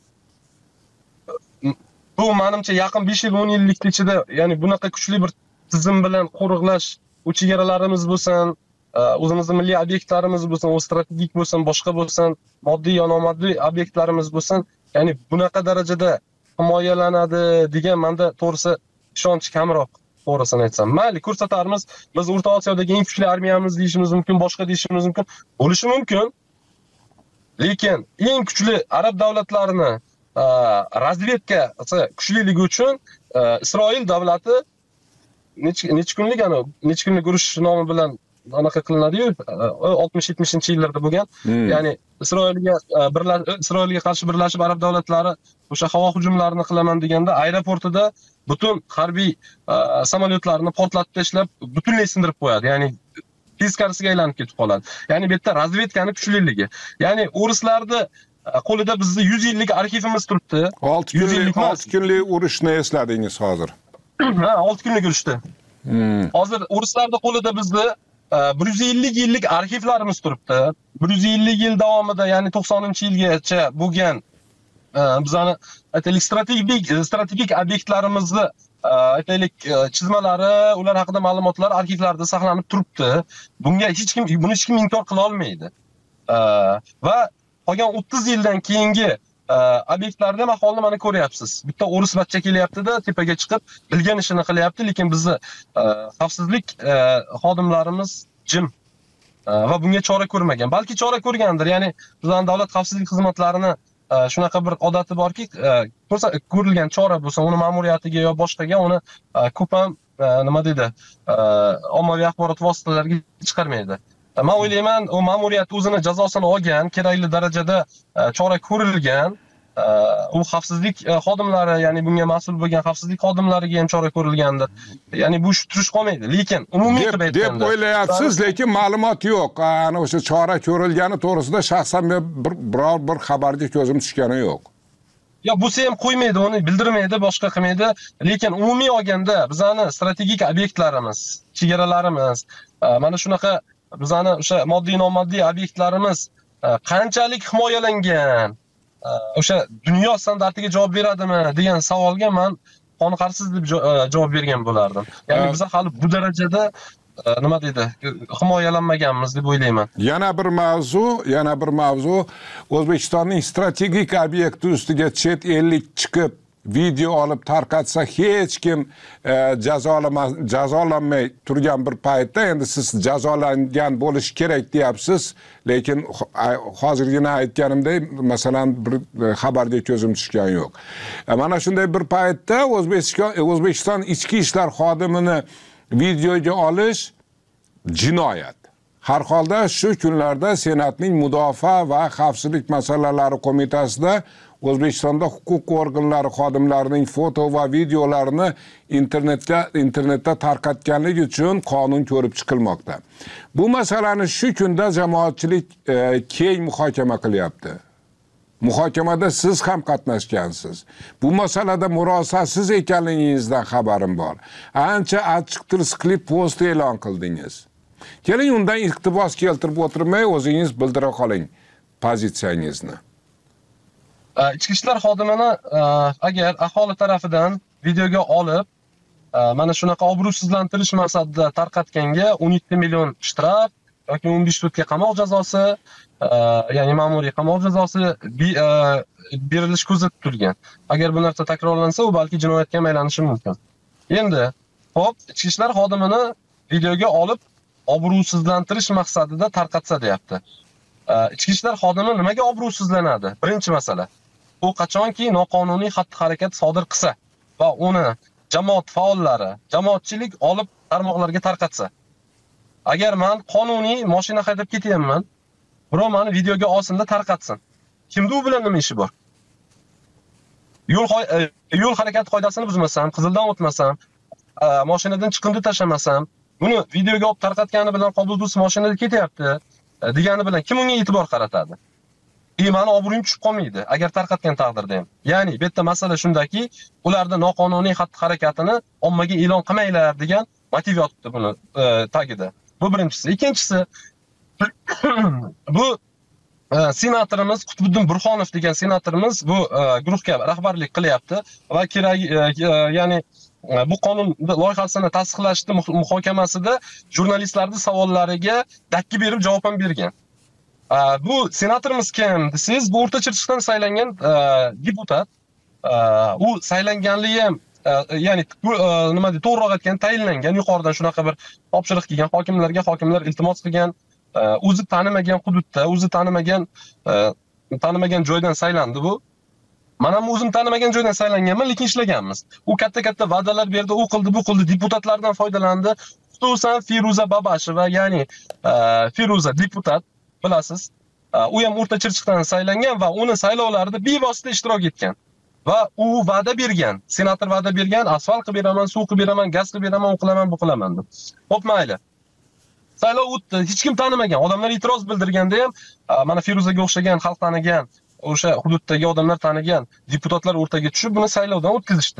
Bu menimcha yaqin 5 yil 10 yillik ichida, ya'ni bunaqa kuchli bir tizim bilan qo'riqlash, u chegaralarimiz bo'lsin, o'zimizning milliy obyektlarimiz bo'lsin, o strategik bo'lsin, boshqa bo'lsin, moddiy yo nomoddiy obyektlarimiz bo'lsin, ya'ni bunaqa darajada himoyalanadi degan menda to'g'risi ishonch kamroq. To'g'risini aytsam, mayli ko'rsatarmiz, biz O'rta Osiyodagi eng kuchli armiyamiz deyishimiz mumkin, boshqa deyishimiz mumkin, bo'lishi mumkin. Lekin eng kuchli arab davlatlarini razvedkasi kuchliligi uchun Isroil davlati necha kunlik urush nomi bilan anaqa qilinadi-yu, 60-70-yillarda bo'lgan. Ya'ni Isroilga qarshi birlashib arab davlatlari o'sha havo hujumlarini qilaman deganda aeroportida butun harbiy samolyotlarni portlatib tashlab, butunlay sindirib qo'yadi. Ya'ni teskarisiga aylanib ketib qoladi. Ya'ni bu yerda razvedkani kuchliligi. Ya'ni o'rislarda qo'lida bizning 100 yillik arxivimiz turibdi. 6 kunlik urushni esladingiz hozir. Ha, 6 kunlik urushda. Hozir o'rislarda qo'lida bizning 150 yillik arxivlarimiz turibdi. 150 yil davomida, ya'ni 90-yilgacha bo'lgan bizani aytaylik strategik obyektlarimizni aytaylik chizmalari, ular haqida ma'lumotlar arxivlarda saqlanib turibdi. Buni hech kim inkor qila olmaydi. Va qolgan 30 yildan keyingi obyektlarda ham aholini mana ko'ryapsiz. Bitta o'ris bachcha kelyapti-da, tepaga chiqib bilgan ishini qilyapti, lekin bizni xavfsizlik xodimlarimiz jim va bunga chora ko'rmagan. Balki chora ko'rgandir. Ya'ni bizning davlat xavfsizlik xizmatlarini shunaqa bir odati borki, ko'rilgan chora bo'lsa, uni ma'muriyatiga yo boshqaga uni ko'p ham nima deydi, ommaviy axborot vositalariga chiqarmaydi. Men o'ylayman, u ma'muriyat o'zini jazosini olgan, kerakli darajada chora ko'rilgan, u xavfsizlik xodimlari, ya'ni bunga mas'ul bo'lgan xavfsizlik xodimlariga ham chora ko'rilgandir. Ya'ni bu turish qolmaydi. Lekin umumiy qilib aytganda deb o'ylayapsiz, lekin ma'lumot yo'q. Ana o'sha chora ko'rilgani to'g'risida shaxsan biror bir xabarga ko'zim tushgani yo'q. Ya bo'lsa ham qo'ymaydi, uni bildirmaydi, boshqa qilmaydi. Lekin umumiy olganda bizning strategik obyektlarimiz, chegaralarimiz, mana shunaqa bizning o'sha moddiy nomoddiy obyektlarimiz qanchalik himoyalangan, o'sha dunyo standartiga javob beradimi degan savolga men qoniqarsiz deb javob bergan bo'lardim. Ya'ni biz hali bu darajada nima deydi, himoyalanmaganmiz deb o'ylayman. Yana bir mavzu O'zbekistonning strategik obyekti ustiga chet ellik chiqib video olib tarqatsa hech kim jazolanmay turgan bir paytda endi siz jazolangan bo'lish kerak deyapsiz, lekin hozirgina aytganimdek masalan bir xabarga ko'zim tushgan yo'q. Mana shunday bir paytda O'zbekiston ichki ishlar xodimini videoga olish jinoyat. Har holda shu kunlarda Senatning Mudofaa va xavfsizlik masalalari qo'mitasida O'zbekistonda huquq organlari xodimlarining foto va videolarini internetda tarqatganligi uchun qonun ko'rib chiqilmoqda. Bu masalani shu kunda jamoatchilik keng muhokama qilyapti. Muhokamada siz ham qatnashgansiz. Bu masalada murosasiz ekanligingizdan xabarim bor. Ancha achchiq-tirsiqli post e'lon qildingiz. Keling, undan iqtibos keltirib o'tirmay o'zingiz bildira qoling pozitsiyangizni. Ichki ishlar xodimini agar aholi tarafidan videoga olib mana shunaqa obro'sizlantirish maqsadida tarqatganga 17 million shtraf yoki 15 sutka qamoq jazosi, ya'ni ma'muriy qamoq jazosi berilish ko'zda tutilgan. Agar bu narsa takrorlansa, u balki jinoyatga aylanishi mumkin. Endi, xo'p, ichki ishlar xodimini videoga olib obro'sizlantirish maqsadida tarqatsa deyapti. Ichki ishlar xodimi nimaga obro'sizlanadi? Birinchi masala. U qachonki noqonuniy xatti-harakat sodir qilsa va uni jamoat faollari, jamoatchilik olib tarmoqlarga tarqatsa. Agar men qonuniy mashina haydab ketyapman, birov meni videoga olsin-da tarqatsin. Kimda u bilan nima ishi bor? Yo'l harakati qoidasini buzmasam, qizildan o'tmasam, mashinadan chiqindi tashlamasam, buni videoga olib tarqatgani bilan qobulsiz mashinada ketyapti degani bilan kim unga e'tibor qaratadi? Meni obro'yim tushib qolmaydi agar tarqatgan taqdirda ham. Ya'ni bu yerda masala shundaki, ularda noqonuniy xatti-harakatini ommaga e'lon qilmanglar degan motiv yotibdi buni tagida. Bu birinchisi. Ikkinchisi, bu senatorimiz Qutbiddin Burxonov degan senatorimiz bu guruhga rahbarlik qilyapti va kerak, ya'ni bu qonun loyihasini tasdiqlashni muhokamasida jurnalistlarning savollariga dakki berib javob ham bergan. Bu senatorimiz kim desiz, bu O'rta Chirchiqdan saylangan deputat. U saylanganligi ham ya'ni nima deydi, to'g'riroq aytgan tayinlangan, yuqoridan shunaqa bir topshiriq kelgan hokimlar iltimos qilgan, o'zi tanimagan hududda, o'zi tanimagan joydan saylandi bu. Men ham o'zim tanimagan joydan saylanganman, lekin ishlaganmiz. U katta va'dalar berdi, u qildi, bu qildi, deputatlardan foydalandi. Xususan Feruza Babasheva, ya'ni Feruza deputat, bilasiz. U ham O'rta Chirchiqdan saylangan va uni saylovlarida bevosita ishtirok etgan. Va u va'da bergan, senator va'da bergan, asfalt qilib beraman, suv qilib beraman, gaz qilib beraman, u qilaman, bu qilaman deb. Xo'p, mayli. Saylov o'tdi, hech kim tanimagan, odamlar e'tiroz bildirganda ham mana Feruzaga o'xshagan, xalq tanigan, o'sha hududdagi odamlar tanigan deputatlar o'rtaga tushib buni saylovdan o'tkazishdi.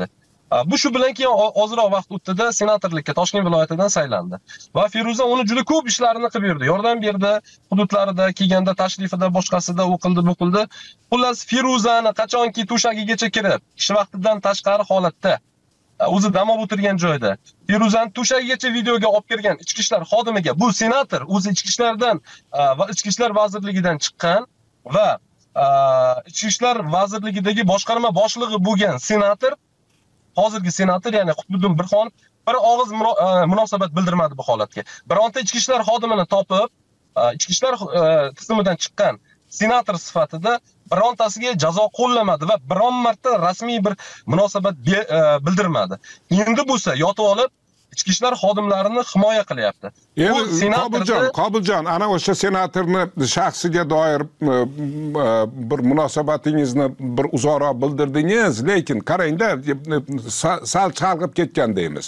Bu shu bilan keyin ozroq vaqt o'tdida senatorlikka Toshkent viloyatidan saylandi. Va Feruza uni juda ko'p ishlarini qilib berdi. Yordam berdi, hududlarida, kelganda tashrifida, boshqasida o'qildi, bu qildi. Xullas Feruzani qachonki to'shagigacha kirib, ish vaqtidan tashqari holatda o'zi dam olib o'tirgan joyda Feruzani to'shagigacha videoga olib kirgan ichki ishlar xodimiga, bu senator o'zi ichki ishlardan va ichki ishlar vazirligidan chiqqan va ichki ishlar vazirligidagi boshqarma boshlig'i bo'lgan senator, hozirgi senator, ya'ni Qutbiddin Birxon bir og'iz munosabat bildirmadi bu holatga. Bironta ichki ishlar xodimini topib, ichki ishlar tizimidan chiqqan senator sifatida birontasiga jazo qo'llamadi va biron marta rasmiy bir munosabat bildirmadi. Endi bo'lsa yotib olib ichki ishlar xodimlarini himoya qilyapti. Qobiljon, ana o'sha senatorni shaxsiga doir bir munosabatingizni bir uzoqroq bildirdingiz, lekin qarangda, sal chalg'ib ketgan deymiz.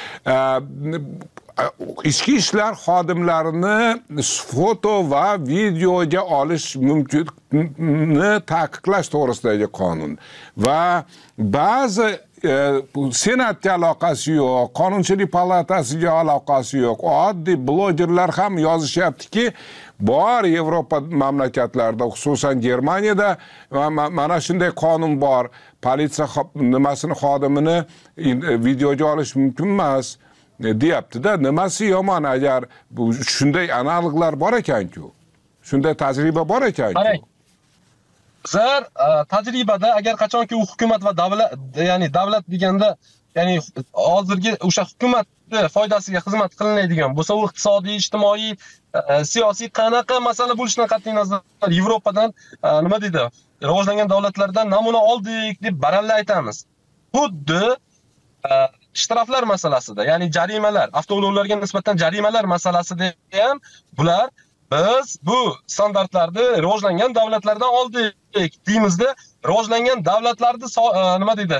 Ichki ishlar xodimlarini foto va videoga olish mumkinni taqiqlash to'g'risidagi qonun va ba'zi senatga aloqasi yo'q, qonunchilik palatasiga aloqasi yo'q, oddiy blogerlar ham yozishyaptiki, bor Yevropa mamlakatlarida, xususan Germaniyada mana shunday qonun bor. Politsiya nimasini xodimini videoga olish mumkin emas deyapti-da. Nimasi yomon agar shunday analoglar bor ekan-ku? Shunday tajriba bor ekan-ku? Bizlar tajribada agar qachonki u hukumat va davlat, ya'ni davlat deganda, ya'ni hozirgi o'sha hukumatning foydasiga xizmat qilinadigan bo'lsa, u iqtisodiy, ijtimoiy, siyosiy qanaqa masala bo'lishidan qat'iy nazar Yevropadan nima deydi, rivojlangan davlatlardan namuna oldik deb baralla aytamiz. Xuddi shtraflar masalasida, ya'ni jarimalar, avtoulovlarga nisbatan jarimalar masalasida ham bular biz bu standartlarni rivojlangan davlatlardan oldik deymizda, rivojlangan davlatlarni nima deydi,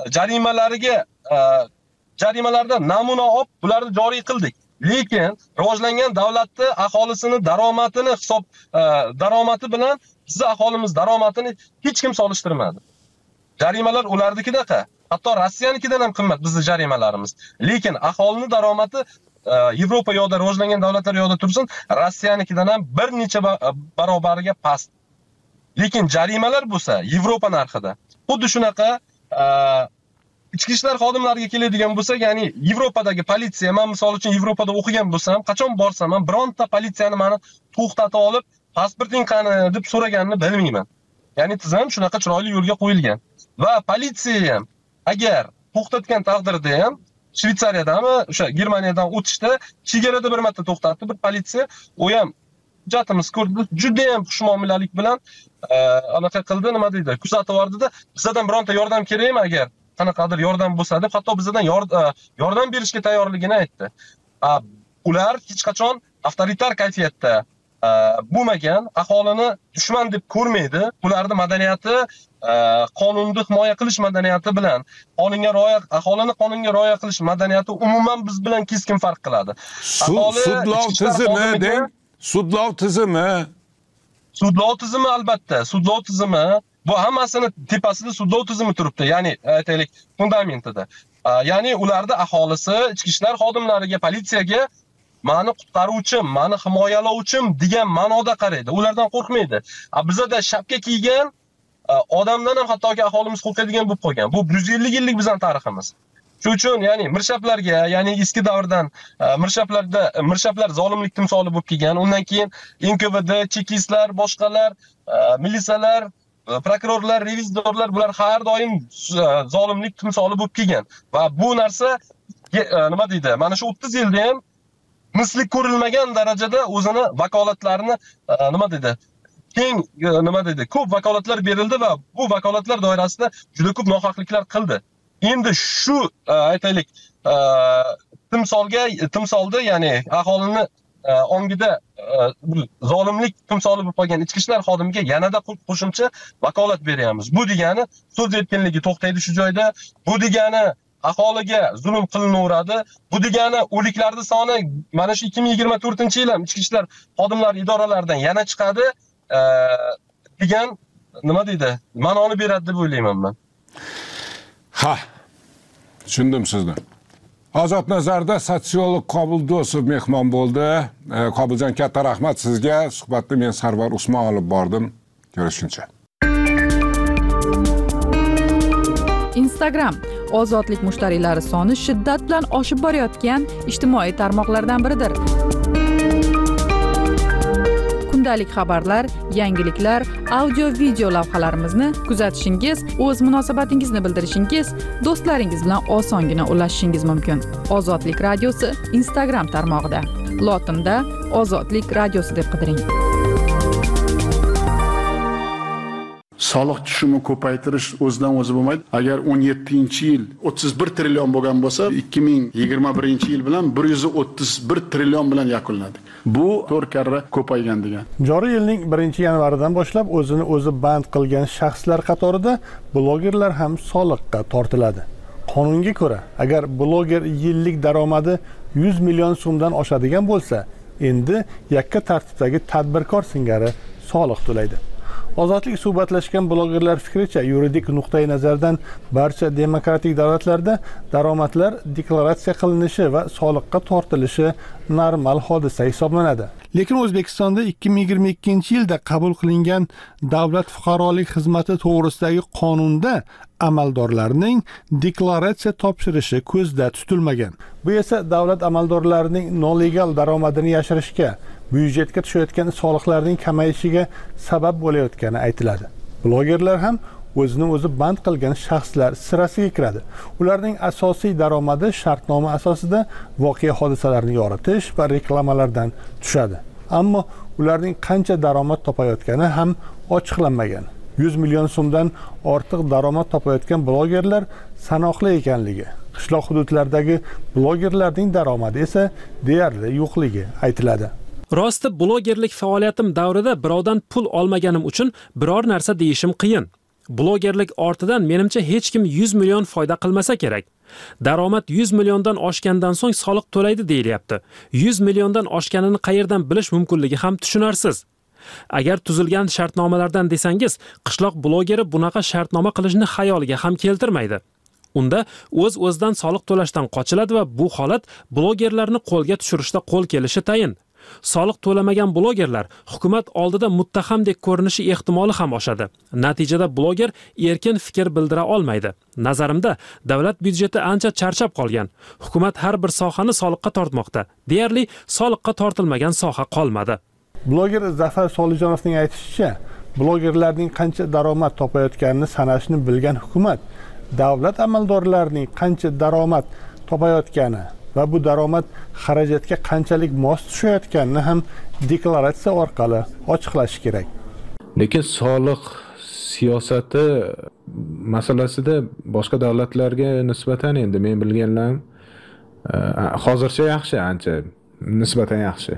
jarimalardan namuna olib bularni joriy qildik. Lekin rivojlangan davlatni aholisining daromati bilan bizning aholimiz daromadini hech kim solishtirmadi. Jarimalar ularnikidaqa, hatto Rossiyanikidan ham qimmat bizning jarimalarimiz. Lekin aholini daromati Yevropa yo'da rivojlangan davlatlar yo'da tursin, Rossiyanikidan ham bir necha barobariga past. Lekin jarimalar bo'lsa Yevropa narxida. Xuddi shunaqa ichki ishlar xodimlariga keladigan bo'lsak, ya'ni Yevropadagi politsiya, men misol uchun Yevropada o'qigan bo'lsam, qachon borsam ham bironta politsiyani meni to'xtatib olib, pasporting qani deb so'raganini bilmayman. Ya'ni tizim shunaqa chiroyli yo'lga qo'yilgan. Va politsiya ham agar to'xtatgan taqdirda ham Shvetsariyadami, o'sha Germaniyadan o'tishda chegarada bir marta to'xtatdi bir politsiya, u ham hujjatimiz ko'rdi, juda ham xushmuomalalik bilan anaqa qildi, nima deydi, kuzatib yordida, bizdan bironta yordam kerakmi agar qanaqadir yordam bo'lsa deb, hatto bizdan yordam berishga tayyorligini aytdi. Ular hech qachon avtoritar kayfiyatda bo'lmagan, aholini dushman deb ko'rmaydi. Ularning madaniyati qonunni himoya qilish madaniyati bilan aholini qonunga rioya qilish madaniyati umuman biz bilan keskin farq qiladi. Sudlov tizimi albatta, sudlov tizimi bu hammasini tepasida sudlov tizimi turibdi, ya'ni aytaylik fundamentida. Ya'ni ularda aholisi ichki ishlar xodimlariga, politsiyaga mani qutqaruvchim, mani himoyalovchim degan ma'noda qaraydi. Ulardan qo'rqmaydi. Bizda shapka kiygan odamdan ham hattoki aholimiz qo'rqadigan bo'lib qolgan. Bu 150 yillik bizning tariximiz. Shuning uchun, ya'ni mirshaplarga, ya'ni eski davrdan mirshaplar zolimlik timsoli bo'lib kelgan. Undan keyin NKVD, chekistlar, boshqalar, militsiyalar, prokurorlar, revizorlar bular har doim zolimlik timsoli bo'lib kelgan. Va bu narsa nima deydi? Mana shu 30 yilda ham misli ko'rilmagan darajada o'zini vakolatlarini nima deydi? Keng nima deydi? Ko'p vakolatlar berildi va bu vakolatlar doirasida juda ko'p nohaqliklar qildi. Endi shu aytaylik timsolda, ya'ni aholini ongida zolimlik timsoli bo'lib qolgan ichki ishlar xodimiga yanada qo'shimcha vakolat beryapmiz. Bu degani so'z erkinligi to'xtaydi shu joyda. Bu degani aholiga zulm qilinaveradi. Bu degani o'liklarning soni mana shu 2024-yil ham ichki ishlar xodimlari idoralaridan yana chiqadi degan nima deydi? Ma'noni beradi deb o'ylayman men. Ha. Tushundim sizni. Ozod nazarda sotsiolog Qobul Do'stov mehmon bo'ldi. Qobuljon, katta rahmat sizga. Suhbatni men Sarvar Usmon olib bordim. Ko'rishguncha. Instagram ozodlik mushtariylari soni shiddat bilan oshib borayotgan ijtimoiy tarmoqlardan biridir. Kundalik xabarlar, yangiliklar, audio-video lavhalarimizni kuzatishingiz, o'z munosabatingizni bildirishingiz, do'stlaringiz bilan osongina ulashishingiz mumkin. Ozodlik radiosi Instagram tarmog'ida. Lotinda Ozodlik radiosi deb qidiring. Soliq tushumini ko'paytirish o'zidan o'zi bo'lmaydi. Agar 17-yil 31 trillion bo'lgan bo'lsa, 2021-yil bilan 131 trillion bilan yakunladik. Bu 4 karra ko'paygan degan. Joriy yilning 1-yanvaridan boshlab o'zini o'zi band qilgan shaxslar qatorida blogerlar ham soliqqa tortiladi. Qonunga ko'ra, agar bloger yillik daromadi 100 million so'mdan oshadigan bo'lsa, endi yakka tartibdagi tadbirkor singari soliq to'laydi. Ozodlik suhbatlashgan blogerlar fikricha, yuridik nuqtai nazardan barcha demokratik davlatlarda daromadlar deklaratsiya qilinishi va soliqqa tortilishi normal hodisa hisoblanadi. Lekin O'zbekistonda 2022-yilda qabul qilingan Davlat fuqarolik xizmati to'g'risidagi qonunda amaldorlarning deklaratsiya topshirishi ko'zda tutilmagan. Bu esa davlat amaldorlarining nolegal daromadini yashirishga, byudjetga tushayotgan soliqlarning kamayishiga sabab bo'layotgani aytiladi. Blogerlar ham o'zini o'zi band qilgan shaxslar sirasiga kiradi. Ularning asosiy daromadi shartnoma asosida voqea hodisalarni yoritish va reklamalardan tushadi. Ammo ularning qancha daromad topayotgani ham ochiqlanmagan. 100 million so'mdan ortiq daromad topayotgan blogerlar sanoqli ekanligi, qishloq hududlardagi blogerlarning daromadi esa deyarli yo'qligi aytiladi. Rosti blogerlik faoliyatim davrida birovdan pul olmaganim uchun biror narsa deyishim qiyin. Blogerlik ortidan menimcha hech kim 100 million foyda qilmasa kerak. Daromad 100 milliondan oshgandan so'ng soliq to'laydi deyilyapti. 100 milliondan oshganini qayerdan bilish mumkinligi ham tushunarsiz. Agar tuzilgan shartnomalardan desangiz, qishloq blogeri bunaqa shartnoma qilishni xayoliga ham keltirmaydi. Unda o'z-o'zidan soliq to'lashdan qochiladi va bu holat blogerlarni qo'lga tushirishda qo'l kelishi tayin. Soliq to'lamagan blogerlar hukumat oldida muttahamdek ko'rinishi ehtimoli ham oshadi. Natijada bloger erkin fikr bildira olmaydi. Nazarimda, davlat byudjeti ancha charchab qolgan. Hukumat har bir sohani soliqqa tortmoqda. Deyarli soliqqa tortilmagan soha qolmadi. Bloger Zafar Solijonovning aytishicha, blogerlarning qancha daromad topayotganini sanashni bilgan hukumat davlat amaldorlarining qancha daromad topayotgani va bu daromad xarajatga qanchalik mos tushayotganini ham deklaratsiya orqali ochiqlashi kerak. Lekin soliq siyosati masalasida boshqa davlatlarga nisbatan endi men bilganlarim hozircha yaxshi, ancha nisbatan yaxshi.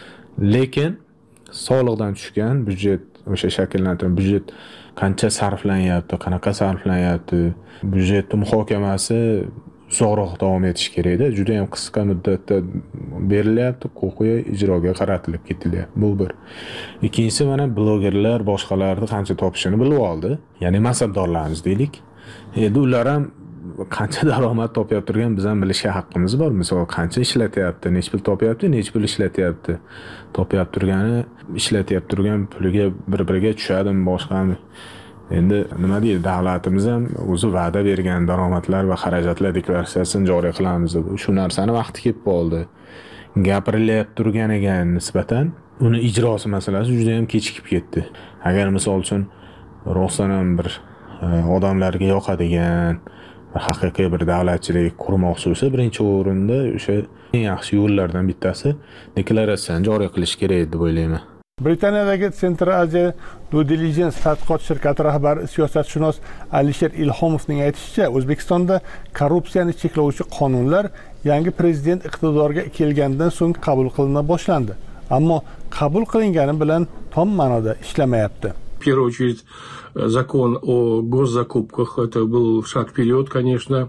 Lekin soliqdan tushgan byudjet, o'sha shakllantirilgan byudjet qancha sarflanyapti, qanaqa sarflanyapti, byudjetni muhokamasi uzoqroq davom etishi kerak-da. Juda ham qisqa muddatda berilyapti, huquqiy ijroga qaratilib ketilyapti. Bu bir. Ikkinchisi, mana blogerlar boshqalarni qancha topishini bilib oldi. Ya'ni mansabdorlarimiz deylik. Endi ular ham qancha daromad topib turgan biz ham bilishga haqqimiz bor. Misol qancha ishlatyapti, nech pul topyapti, nech pul ishlatyapti. Topib turgani, ishlatyap turgan puliga bir-biriga tushadimi, boshqami? Endi nima deydi, davlatimiz ham o'zi va'da bergan daromadlar va xarajatlar deklaratsiyasini joriy qilamiz deb. Shu narsani vaqti kelib qoldi. Gapirilyapti turganiga nisbatan uni ijrosi masalasi juda ham kechikib ketdi. Agar misol uchun rostdan ham bir odamlarga yoqadigan haqiqiy bir davlatchilik qurmoqchi bo'lsa, birinchi o'rinda o'sha eng yaxshi yo'llardan bittasi deklaratsiyani joriy qilish kerak deb o'ylayman. Britaniyadagi Central Asia Due Diligence tadqiqot shirkati rahbari siyosatshunos Alisher Ilhomovning aytishicha, O'zbekistonda korrupsiyani cheklovchi qonunlar yangi prezident iqtidorga kelgandan so'ng qabul qilina boshlandi. Ammo qabul qilingani bilan tom ma'noda ishlamayapti. В первую очередь, закон о госзакупках. Это был шаг вперед, конечно.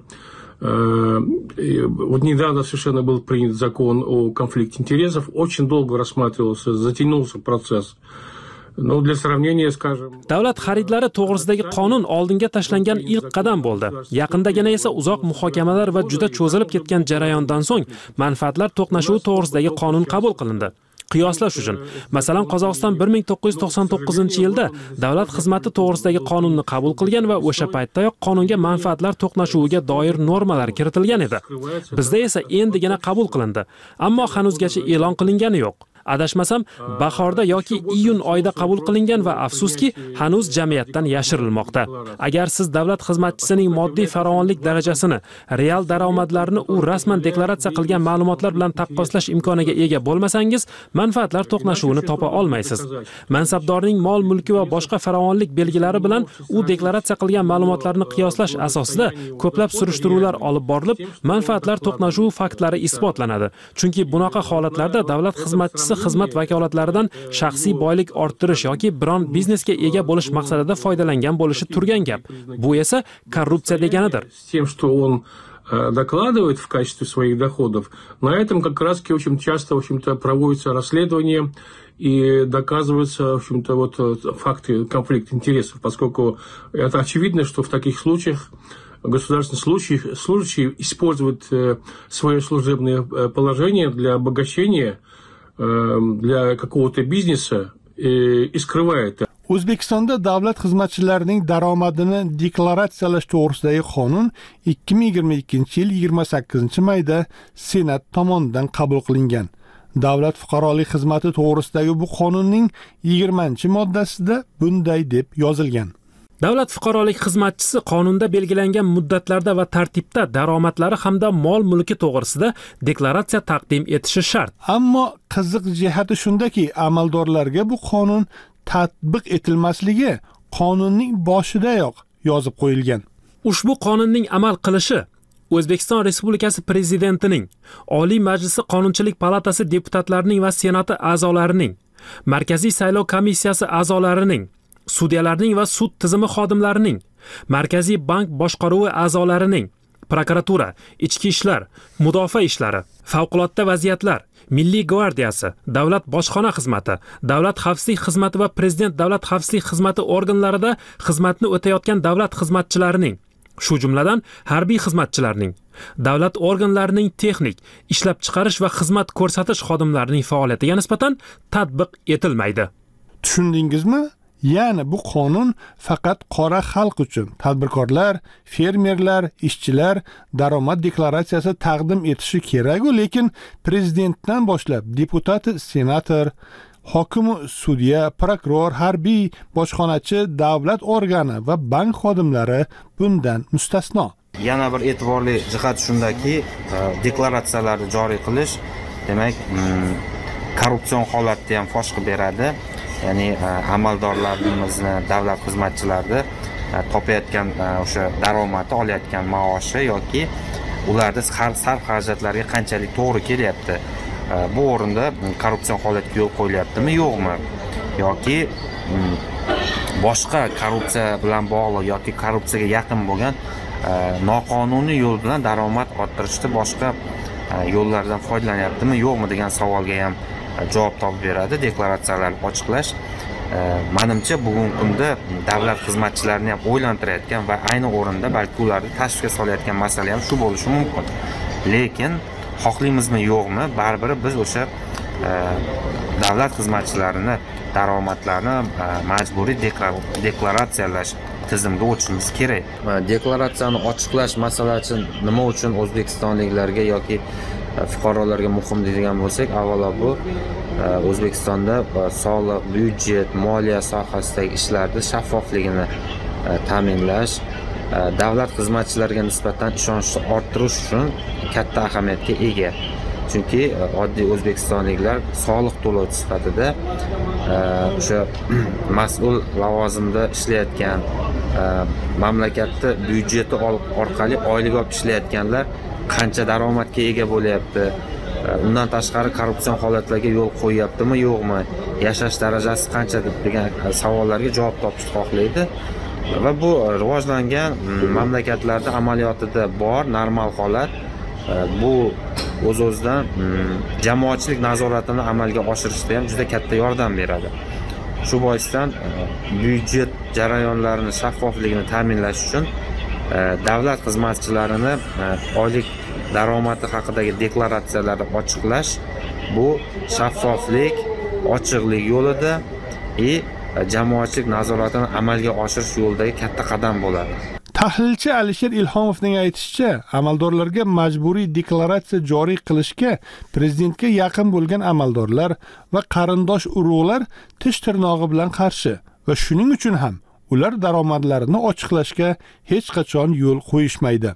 Вот недавно совершенно был принят закон о конфликте интересов. Очень долго рассматривался, затянулся процесс. Ну, для сравнения, скажем... Davlat xaridlari to'g'risidagi qonun oldinga tashlangan ilk qadam bo'ldi. Yaqindagina esa uzoq muhokamalar va juda cho'zilib ketgan jarayondan so'ng manfaatlar to'qnashuvi to'g'risidagi qonun qabul qilindi. Qiyoslash uchun, masalan, Qozog'iston 1999-yilda davlat xizmati to'g'risidagi qonunni qabul qilgan va o'sha paytdayoq qonunga manfaatlar to'qnashuviga doir normalar kiritilgan edi. Bizda esa endigina qabul qilindi, ammo hanuzgacha e'lon qilingani yo'q. Adashmasam, bahorda yoki iyun oyida qabul qilingan va afsuski, hanuz jamiyatdan yashirilmoqda. Agar siz davlat xizmatchisining moddiy farovonlik darajasini, real daromadlarini u rasman deklaratsiya qilgan ma'lumotlar bilan taqqoslash imkoniga ega bo'lmasangiz, manfaatlar to'qnashuvini topa olmaysiz. Mansabdorning mol-mulki va boshqa farovonlik belgilari bilan u deklaratsiya qilgan ma'lumotlarni qiyoslash asosida ko'plab surishtiruvlar olib borilib, manfaatlar to'qnashuvi faktlari isbotlanadi. Chunki bunaqa holatlarda davlat xizmatchisi xizmat vakolatlaridan shaxsiy boylik orttirish yoki biron biznesga ega bo'lish maqsadida foydalangan bo'lishi turgan gap. Bu esa korrupsiya deganidir. Тем, что он докладывает в качестве своих доходов, на этом как раз очень часто, в общем-то, проводится расследование и доказываются, в общем-то, вот факты конфликта интересов, поскольку это очевидно, что в таких случаях государственный служащий использует свое служебное положение для обогащения, для какого-то бизнеса и скрывает. O'zbekistonda davlat xizmatchilarining daromadini deklaratsiyalash to'g'risidagi qonun 2022-yil 28-mayda Senat tomonidan qabul qilingan. Davlat fuqarolik xizmati to'g'risidagi bu qonunning 20-moddasida bunday deb yozilgan. Davlat fuqarolik xizmatchisi qonunda belgilangan muddatlarda va tartibda daromadlari hamda mol-mulki to'g'risida deklaratsiya taqdim etishi shart. Ammo qiziq jihati shundaki, amaldorlarga bu qonun tatbiq etilmasligi qonunning boshidayoq yozib qo'yilgan. Ushbu qonunning amal qilishi O'zbekiston Respublikasi Prezidentining, Oliy Majlisi Qonunchilik palatasi deputatlarining va Senati a'zolarining, Markaziy saylov komissiyasi a'zolarining, sudyalarning va sud tizimi xodimlarining, Markaziy bank boshqaruvi a'zolarining, prokuratura, ichki ishlar, mudofaa ishlari, favqulodda vaziyatlar, Milliy gvardiyasi, davlat bojxona xizmati, davlat xavfsizlik xizmati va prezident davlat xavfsizlik xizmati organlarida xizmatni o'tayotgan davlat xizmatchilarining, shu jumladan harbiy xizmatchilarning, davlat organlarining texnik, ishlab chiqarish va xizmat ko'rsatish xodimlarining faoliyatiga nisbatan tatbiq etilmaydi. Tushundingizmi? Ya'ni bu qonun faqat qora xalq uchun, tadbirkorlar, fermerlar, ishchilar daromad deklaratsiyasi taqdim etishi kerak, lekin prezidentdan boshlab deputati, senator, hokimi, sudya, prokuror, harbiy, bojxonachi, davlat organi va bank xodimlari bundan mustasno. Yana bir e'tiborli jihat shundaki, deklaratsiyalarni joriy qilish, demak, korrupsion holatni ham fosh qilib beradi. Ya'ni amaldorlarimizni, davlat xizmatchilarni topayotgan o'sha daromadi, olayotgan maoshi yoki ularda sarf xarajatlarga qanchalik to'g'ri kelyapti. Bu o'rinda korrupsion holatga yo'l qo'yilyaptimi, yo'qmi? Yoki boshqa korrupsiya bilan bog'liq yoki korrupsiyaga yaqin bo'lgan noqonuniy yo'l bilan daromad orttirishda boshqa yo'llardan foydalanyaptimi, yo'qmi degan savolga ham javob topib beradi deklaratsiyalarni ochiqlash. Menimcha bugungi kunda davlat xizmatchilarini ham o'ylantirayotgan va ayni o'rinda balki ularni tashvishga solayotgan masala ham shu bo'lishi mumkin. Lekin xohlaymizmi yo'qmi, baribir biz o'sha davlat xizmatchilarini daromadlarini majburiy deklaratsiyalash tizimiga o'tishimiz kerak. Deklaratsiyani ochiqlash masalasi nima uchun o'zbekistonliklarga yoki fuqarolarga muhim deydigan bo'lsak, avvalo bu O'zbekistonda soliq, byudjet, moliya sohasidagi ishlarning shaffofligini ta'minlash, davlat xizmatchilariga nisbatan ishonchni orttirish uchun katta ahamiyatga ega. Chunki oddiy o'zbekistonliklar soliq to'lovchi sifatida o'sha mas'ul lavozimda ishlayotgan, mamlakatda byudjeti orqali oylik olib ishlayotganlar qancha daromadga ega bo'lyapti, undan tashqari korrupsion holatlarga yo'l qo'yyaptimi, yo'qmi, yashash darajasi qancha degan savollarga javob topishni xohlaydi va bu rivojlangan mamlakatlarda amaliyotida bor normal holat. Bu o'z-o'zidan jamoatchilik nazoratini amalga oshirishda ham juda katta yordam beradi. Shu boisdan byudjet jarayonlarini shaffofligini ta'minlash uchun davlat xizmatchilarini oylik daromadi haqidagi deklaratsiyalarni ochiqlash bu shaffoflik, ochiqlik yo'lida jamoatchilik nazoratini amalga oshirish yo'lidagi katta qadam bo'ladi. Tahlilchi Alisher Ilhomovning aytishicha, amaldorlarga majburiy deklaratsiya joriy qilishga prezidentga yaqin bo'lgan amaldorlar va qarindosh urug'lar tish tirnog'i bilan qarshi va shuning uchun ham ular daromadlarini ochiqlashga hech qachon yo'l qo'yishmaydi.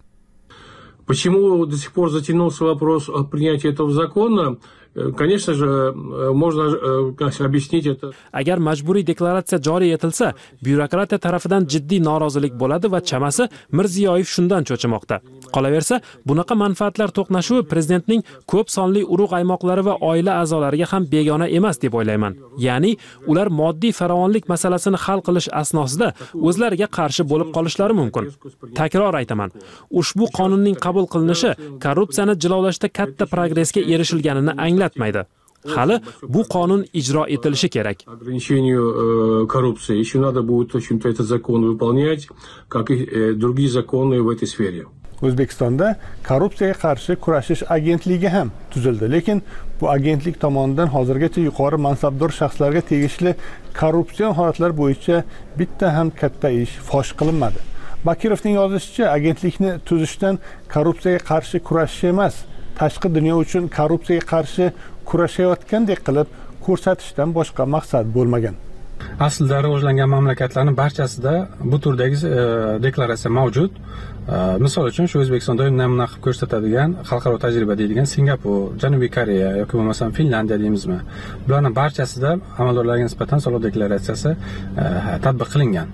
Почему до сих пор затянулся вопрос о принятии этого закона? Конечно же, можно объяснить это. Agar majburiy deklaratsiya joriy etilsa, byurokratiya tarafidan jiddiy norozilik bo'ladi va chamasi Mirziyoyev shundan cho'chimoqda. Qolaversa, bunaqa manfaatlar to'qnashuvi prezidentning ko'p sonli urug' aymoqlari va oila a'zolariga ham begona emas deb o'ylayman. Ya'ni, ular moddiy farovonlik masalasini hal qilish asnosida o'zlariga qarshi bo'lib qolishlari mumkin. Takror aytaman, ushbu qonunning qabul qilinishi korrupsiyani jilovlashda katta progressga erishilganini anglatmaydi. Hali bu qonun ijro etilishi kerak. Ограничению коррупции. Еще надо будет, в общем-то, этот закон выполнять, как и другие законы в этой сфере. O'zbekistonda korrupsiyaga qarshi kurashish agentligi ham tuzildi, lekin bu agentlik tomonidan hozirgacha yuqori mansabdor shaxslarga tegishli korrupsion holatlar bo'yicha bitta ham katta ish fosh qilinmadi. Bakirovning yozishicha, agentlikni tuzishdan korrupsiyaga qarshi kurashish emas, tashqi dunyo uchun korrupsiyaga qarshi kurashayotgandek qilib ko'rsatishdan boshqa maqsad bo'lmagan. Aslida rivojlangan mamlakatlarning barchasida bu turdagi deklaratsiya mavjud. Misol uchun shu O'zbekistonda namuna qilib ko'rsatadigan xalqaro tajriba deydigan Singapur, Janubiy Koreya yoki bo'lmasam Finlandiya deymizmi. Bularning barchasida amaldorlarga nisbatan soliq deklaratsiyasi tatbiq qilingan.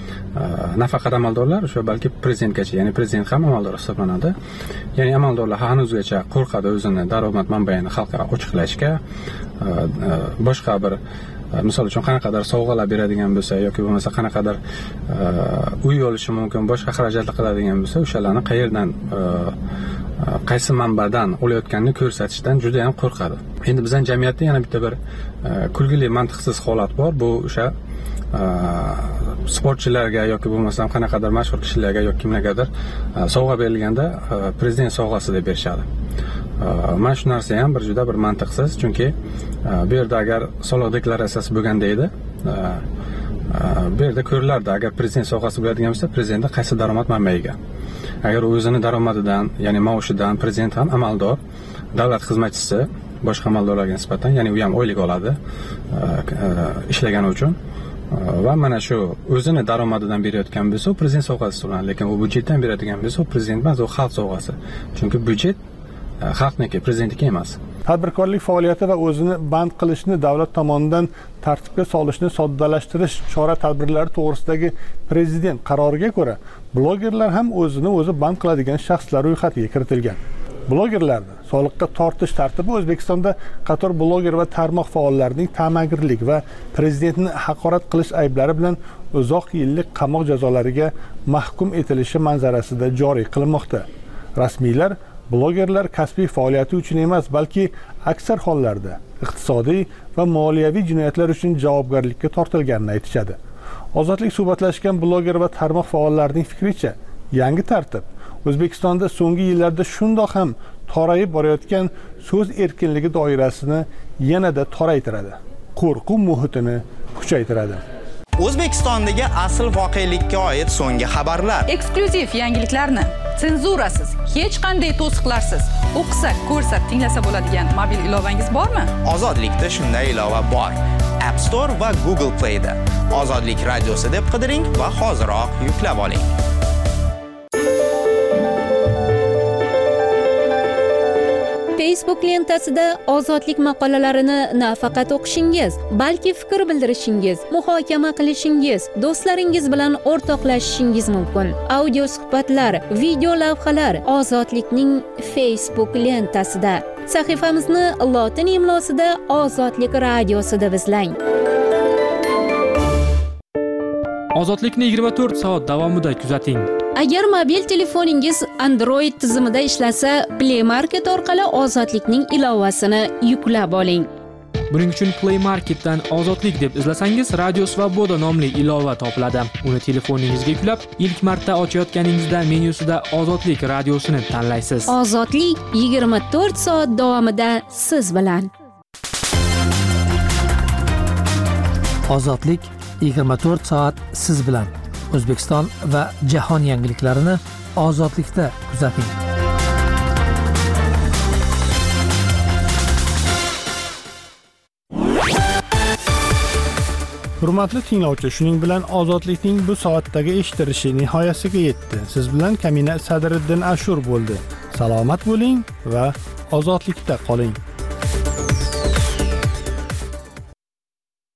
Nafaqat amaldorlar, o'sha balki prezidentgacha, ya'ni prezident ham amaldor hisoblanadi. Ya'ni amaldorlar hanuzgacha qo'rqadi o'zini daromad manbaini xalqqa ochiqlashga, boshqa bir misol uchun qanaqadir sovg'alar beradigan bo'lsa yoki bo'lmasa qanaqadir uy olishi mumkin, boshqa xarajatlar qiladigan bo'lsa, o'shalarni qayerdan qaysi manbadan olayotganini ko'rsatishdan juda ham qo'rqadi. Endi bizning jamiyatda yana bitta bir kulgili mantiqsiz holat bor. Bu o'sha sportchilarga yoki bo'lmasam qanaqadir mashhur kishilarga yoki kimlargadir sovg'a berilganda prezident sovg'asi deb berishadi. Mana shu narsa ham bir juda bir mantiqsiz, chunki bu yerda agar soliq deklaratsiyasi bo'lganda edi, bu yerda ko'rilardi, agar prezident sovg'asi bo'ladigan bo'lsa, prezidentning qaysi daromad manbaiga. Agar o'zining daromadidan, ya'ni maoshidan prezident ham amaldor, davlat xizmatchisi boshqa amaldorlarga nisbatan, ya'ni u ham oylik oladi ishlagani uchun. Va mana shu o'zini daromadidan berayotgan bo'lsa, prezident sovg'asi hisoblanadi, lekin u byudjetdan beradigan bo'lsa, prezident emas, u xalq sovg'asi. Chunki byudjet xalqniki, prezidentniki emas. Tadbirkorlik faoliyati va o'zini band qilishni davlat tomonidan tartibga solishni soddalashtirish chora-tadbirlari to'g'risidagi prezident qaroriga ko'ra, blogerlar ham o'zini o'zi band qiladigan shaxslar ro'yxatiga kiritilgan. Blogerlarni soliqqa tortish tartibi O'zbekistonda qator bloger va tarmoq faollarining ta'magirlik va prezidentni haqorat qilish ayblari bilan uzoq yillik qamoq jazolariga mahkum etilishi manzarasida joriy qilinmoqda. Rasmiylar blogerlar kasbiy faoliyati uchun emas, balki aksar hollarda iqtisodiy va moliyaviy jinoyatlar uchun javobgarlikka tortilganini aytishadi. Ozodlik suhbatlashgan bloger va tarmoq faollarining fikricha, yangi tartib O'zbekistonda so'nggi yillarda shundoq ham torayib borayotgan so'z erkinligi doirasini yanada toraytiradi. Qo'rquv muhitini kuchaytiradi. O'zbekistondagi asl voqelikka oid so'nggi xabarlar, eksklyuziv yangiliklarni senzurasiz, hech qanday to'siqlarsiz o'qisa, ko'rsa, tinglasa bo'ladigan mobil ilovangiz bormi? Ozodlikda shunday ilova bor. App Store va Google Play da Ozodlik radiosi deb qidiring va hoziroq yuklab oling. Facebook lentasida ozodlik maqolalarini nafaqat o'qishingiz, balki fikr bildirishingiz, muhokama qilishingiz, do'stlaringiz bilan o'rtoqlashishingiz mumkin. Audio suhbatlar, video lavhalar Ozodlikning Facebook lentasida. Sahifamizni lotin imlosida Ozodlik radiosi deb izlang. Ozodlikni 24 soat davomida kuzating. Agar mobil telefoningiz Android tizimida ishlasa, Play Market orqali Ozodlikning ilovasini yuklab oling. Buning uchun Play Marketdan Ozodlik deb izlasangiz, Radio Svoboda nomli ilova topiladi. Uni telefoningizga yuklab, ilk marta ochayotganingizda menyusida Ozodlik radiosini tanlaysiz. Ozodlik 24 soat davomida siz bilan. Ozodlik 24 soat siz bilan. O'zbekiston va jahon yangiliklarini Ozodlikda kuzating. Hurmatli tinglovchi, shuning bilan Ozodlikning bu soatdagi eshitilishi nihoyasiga yetdi. Siz bilan Kamina Sadriddin Ashur bo'ldi. Salomat bo'ling va ozodlikda qoling.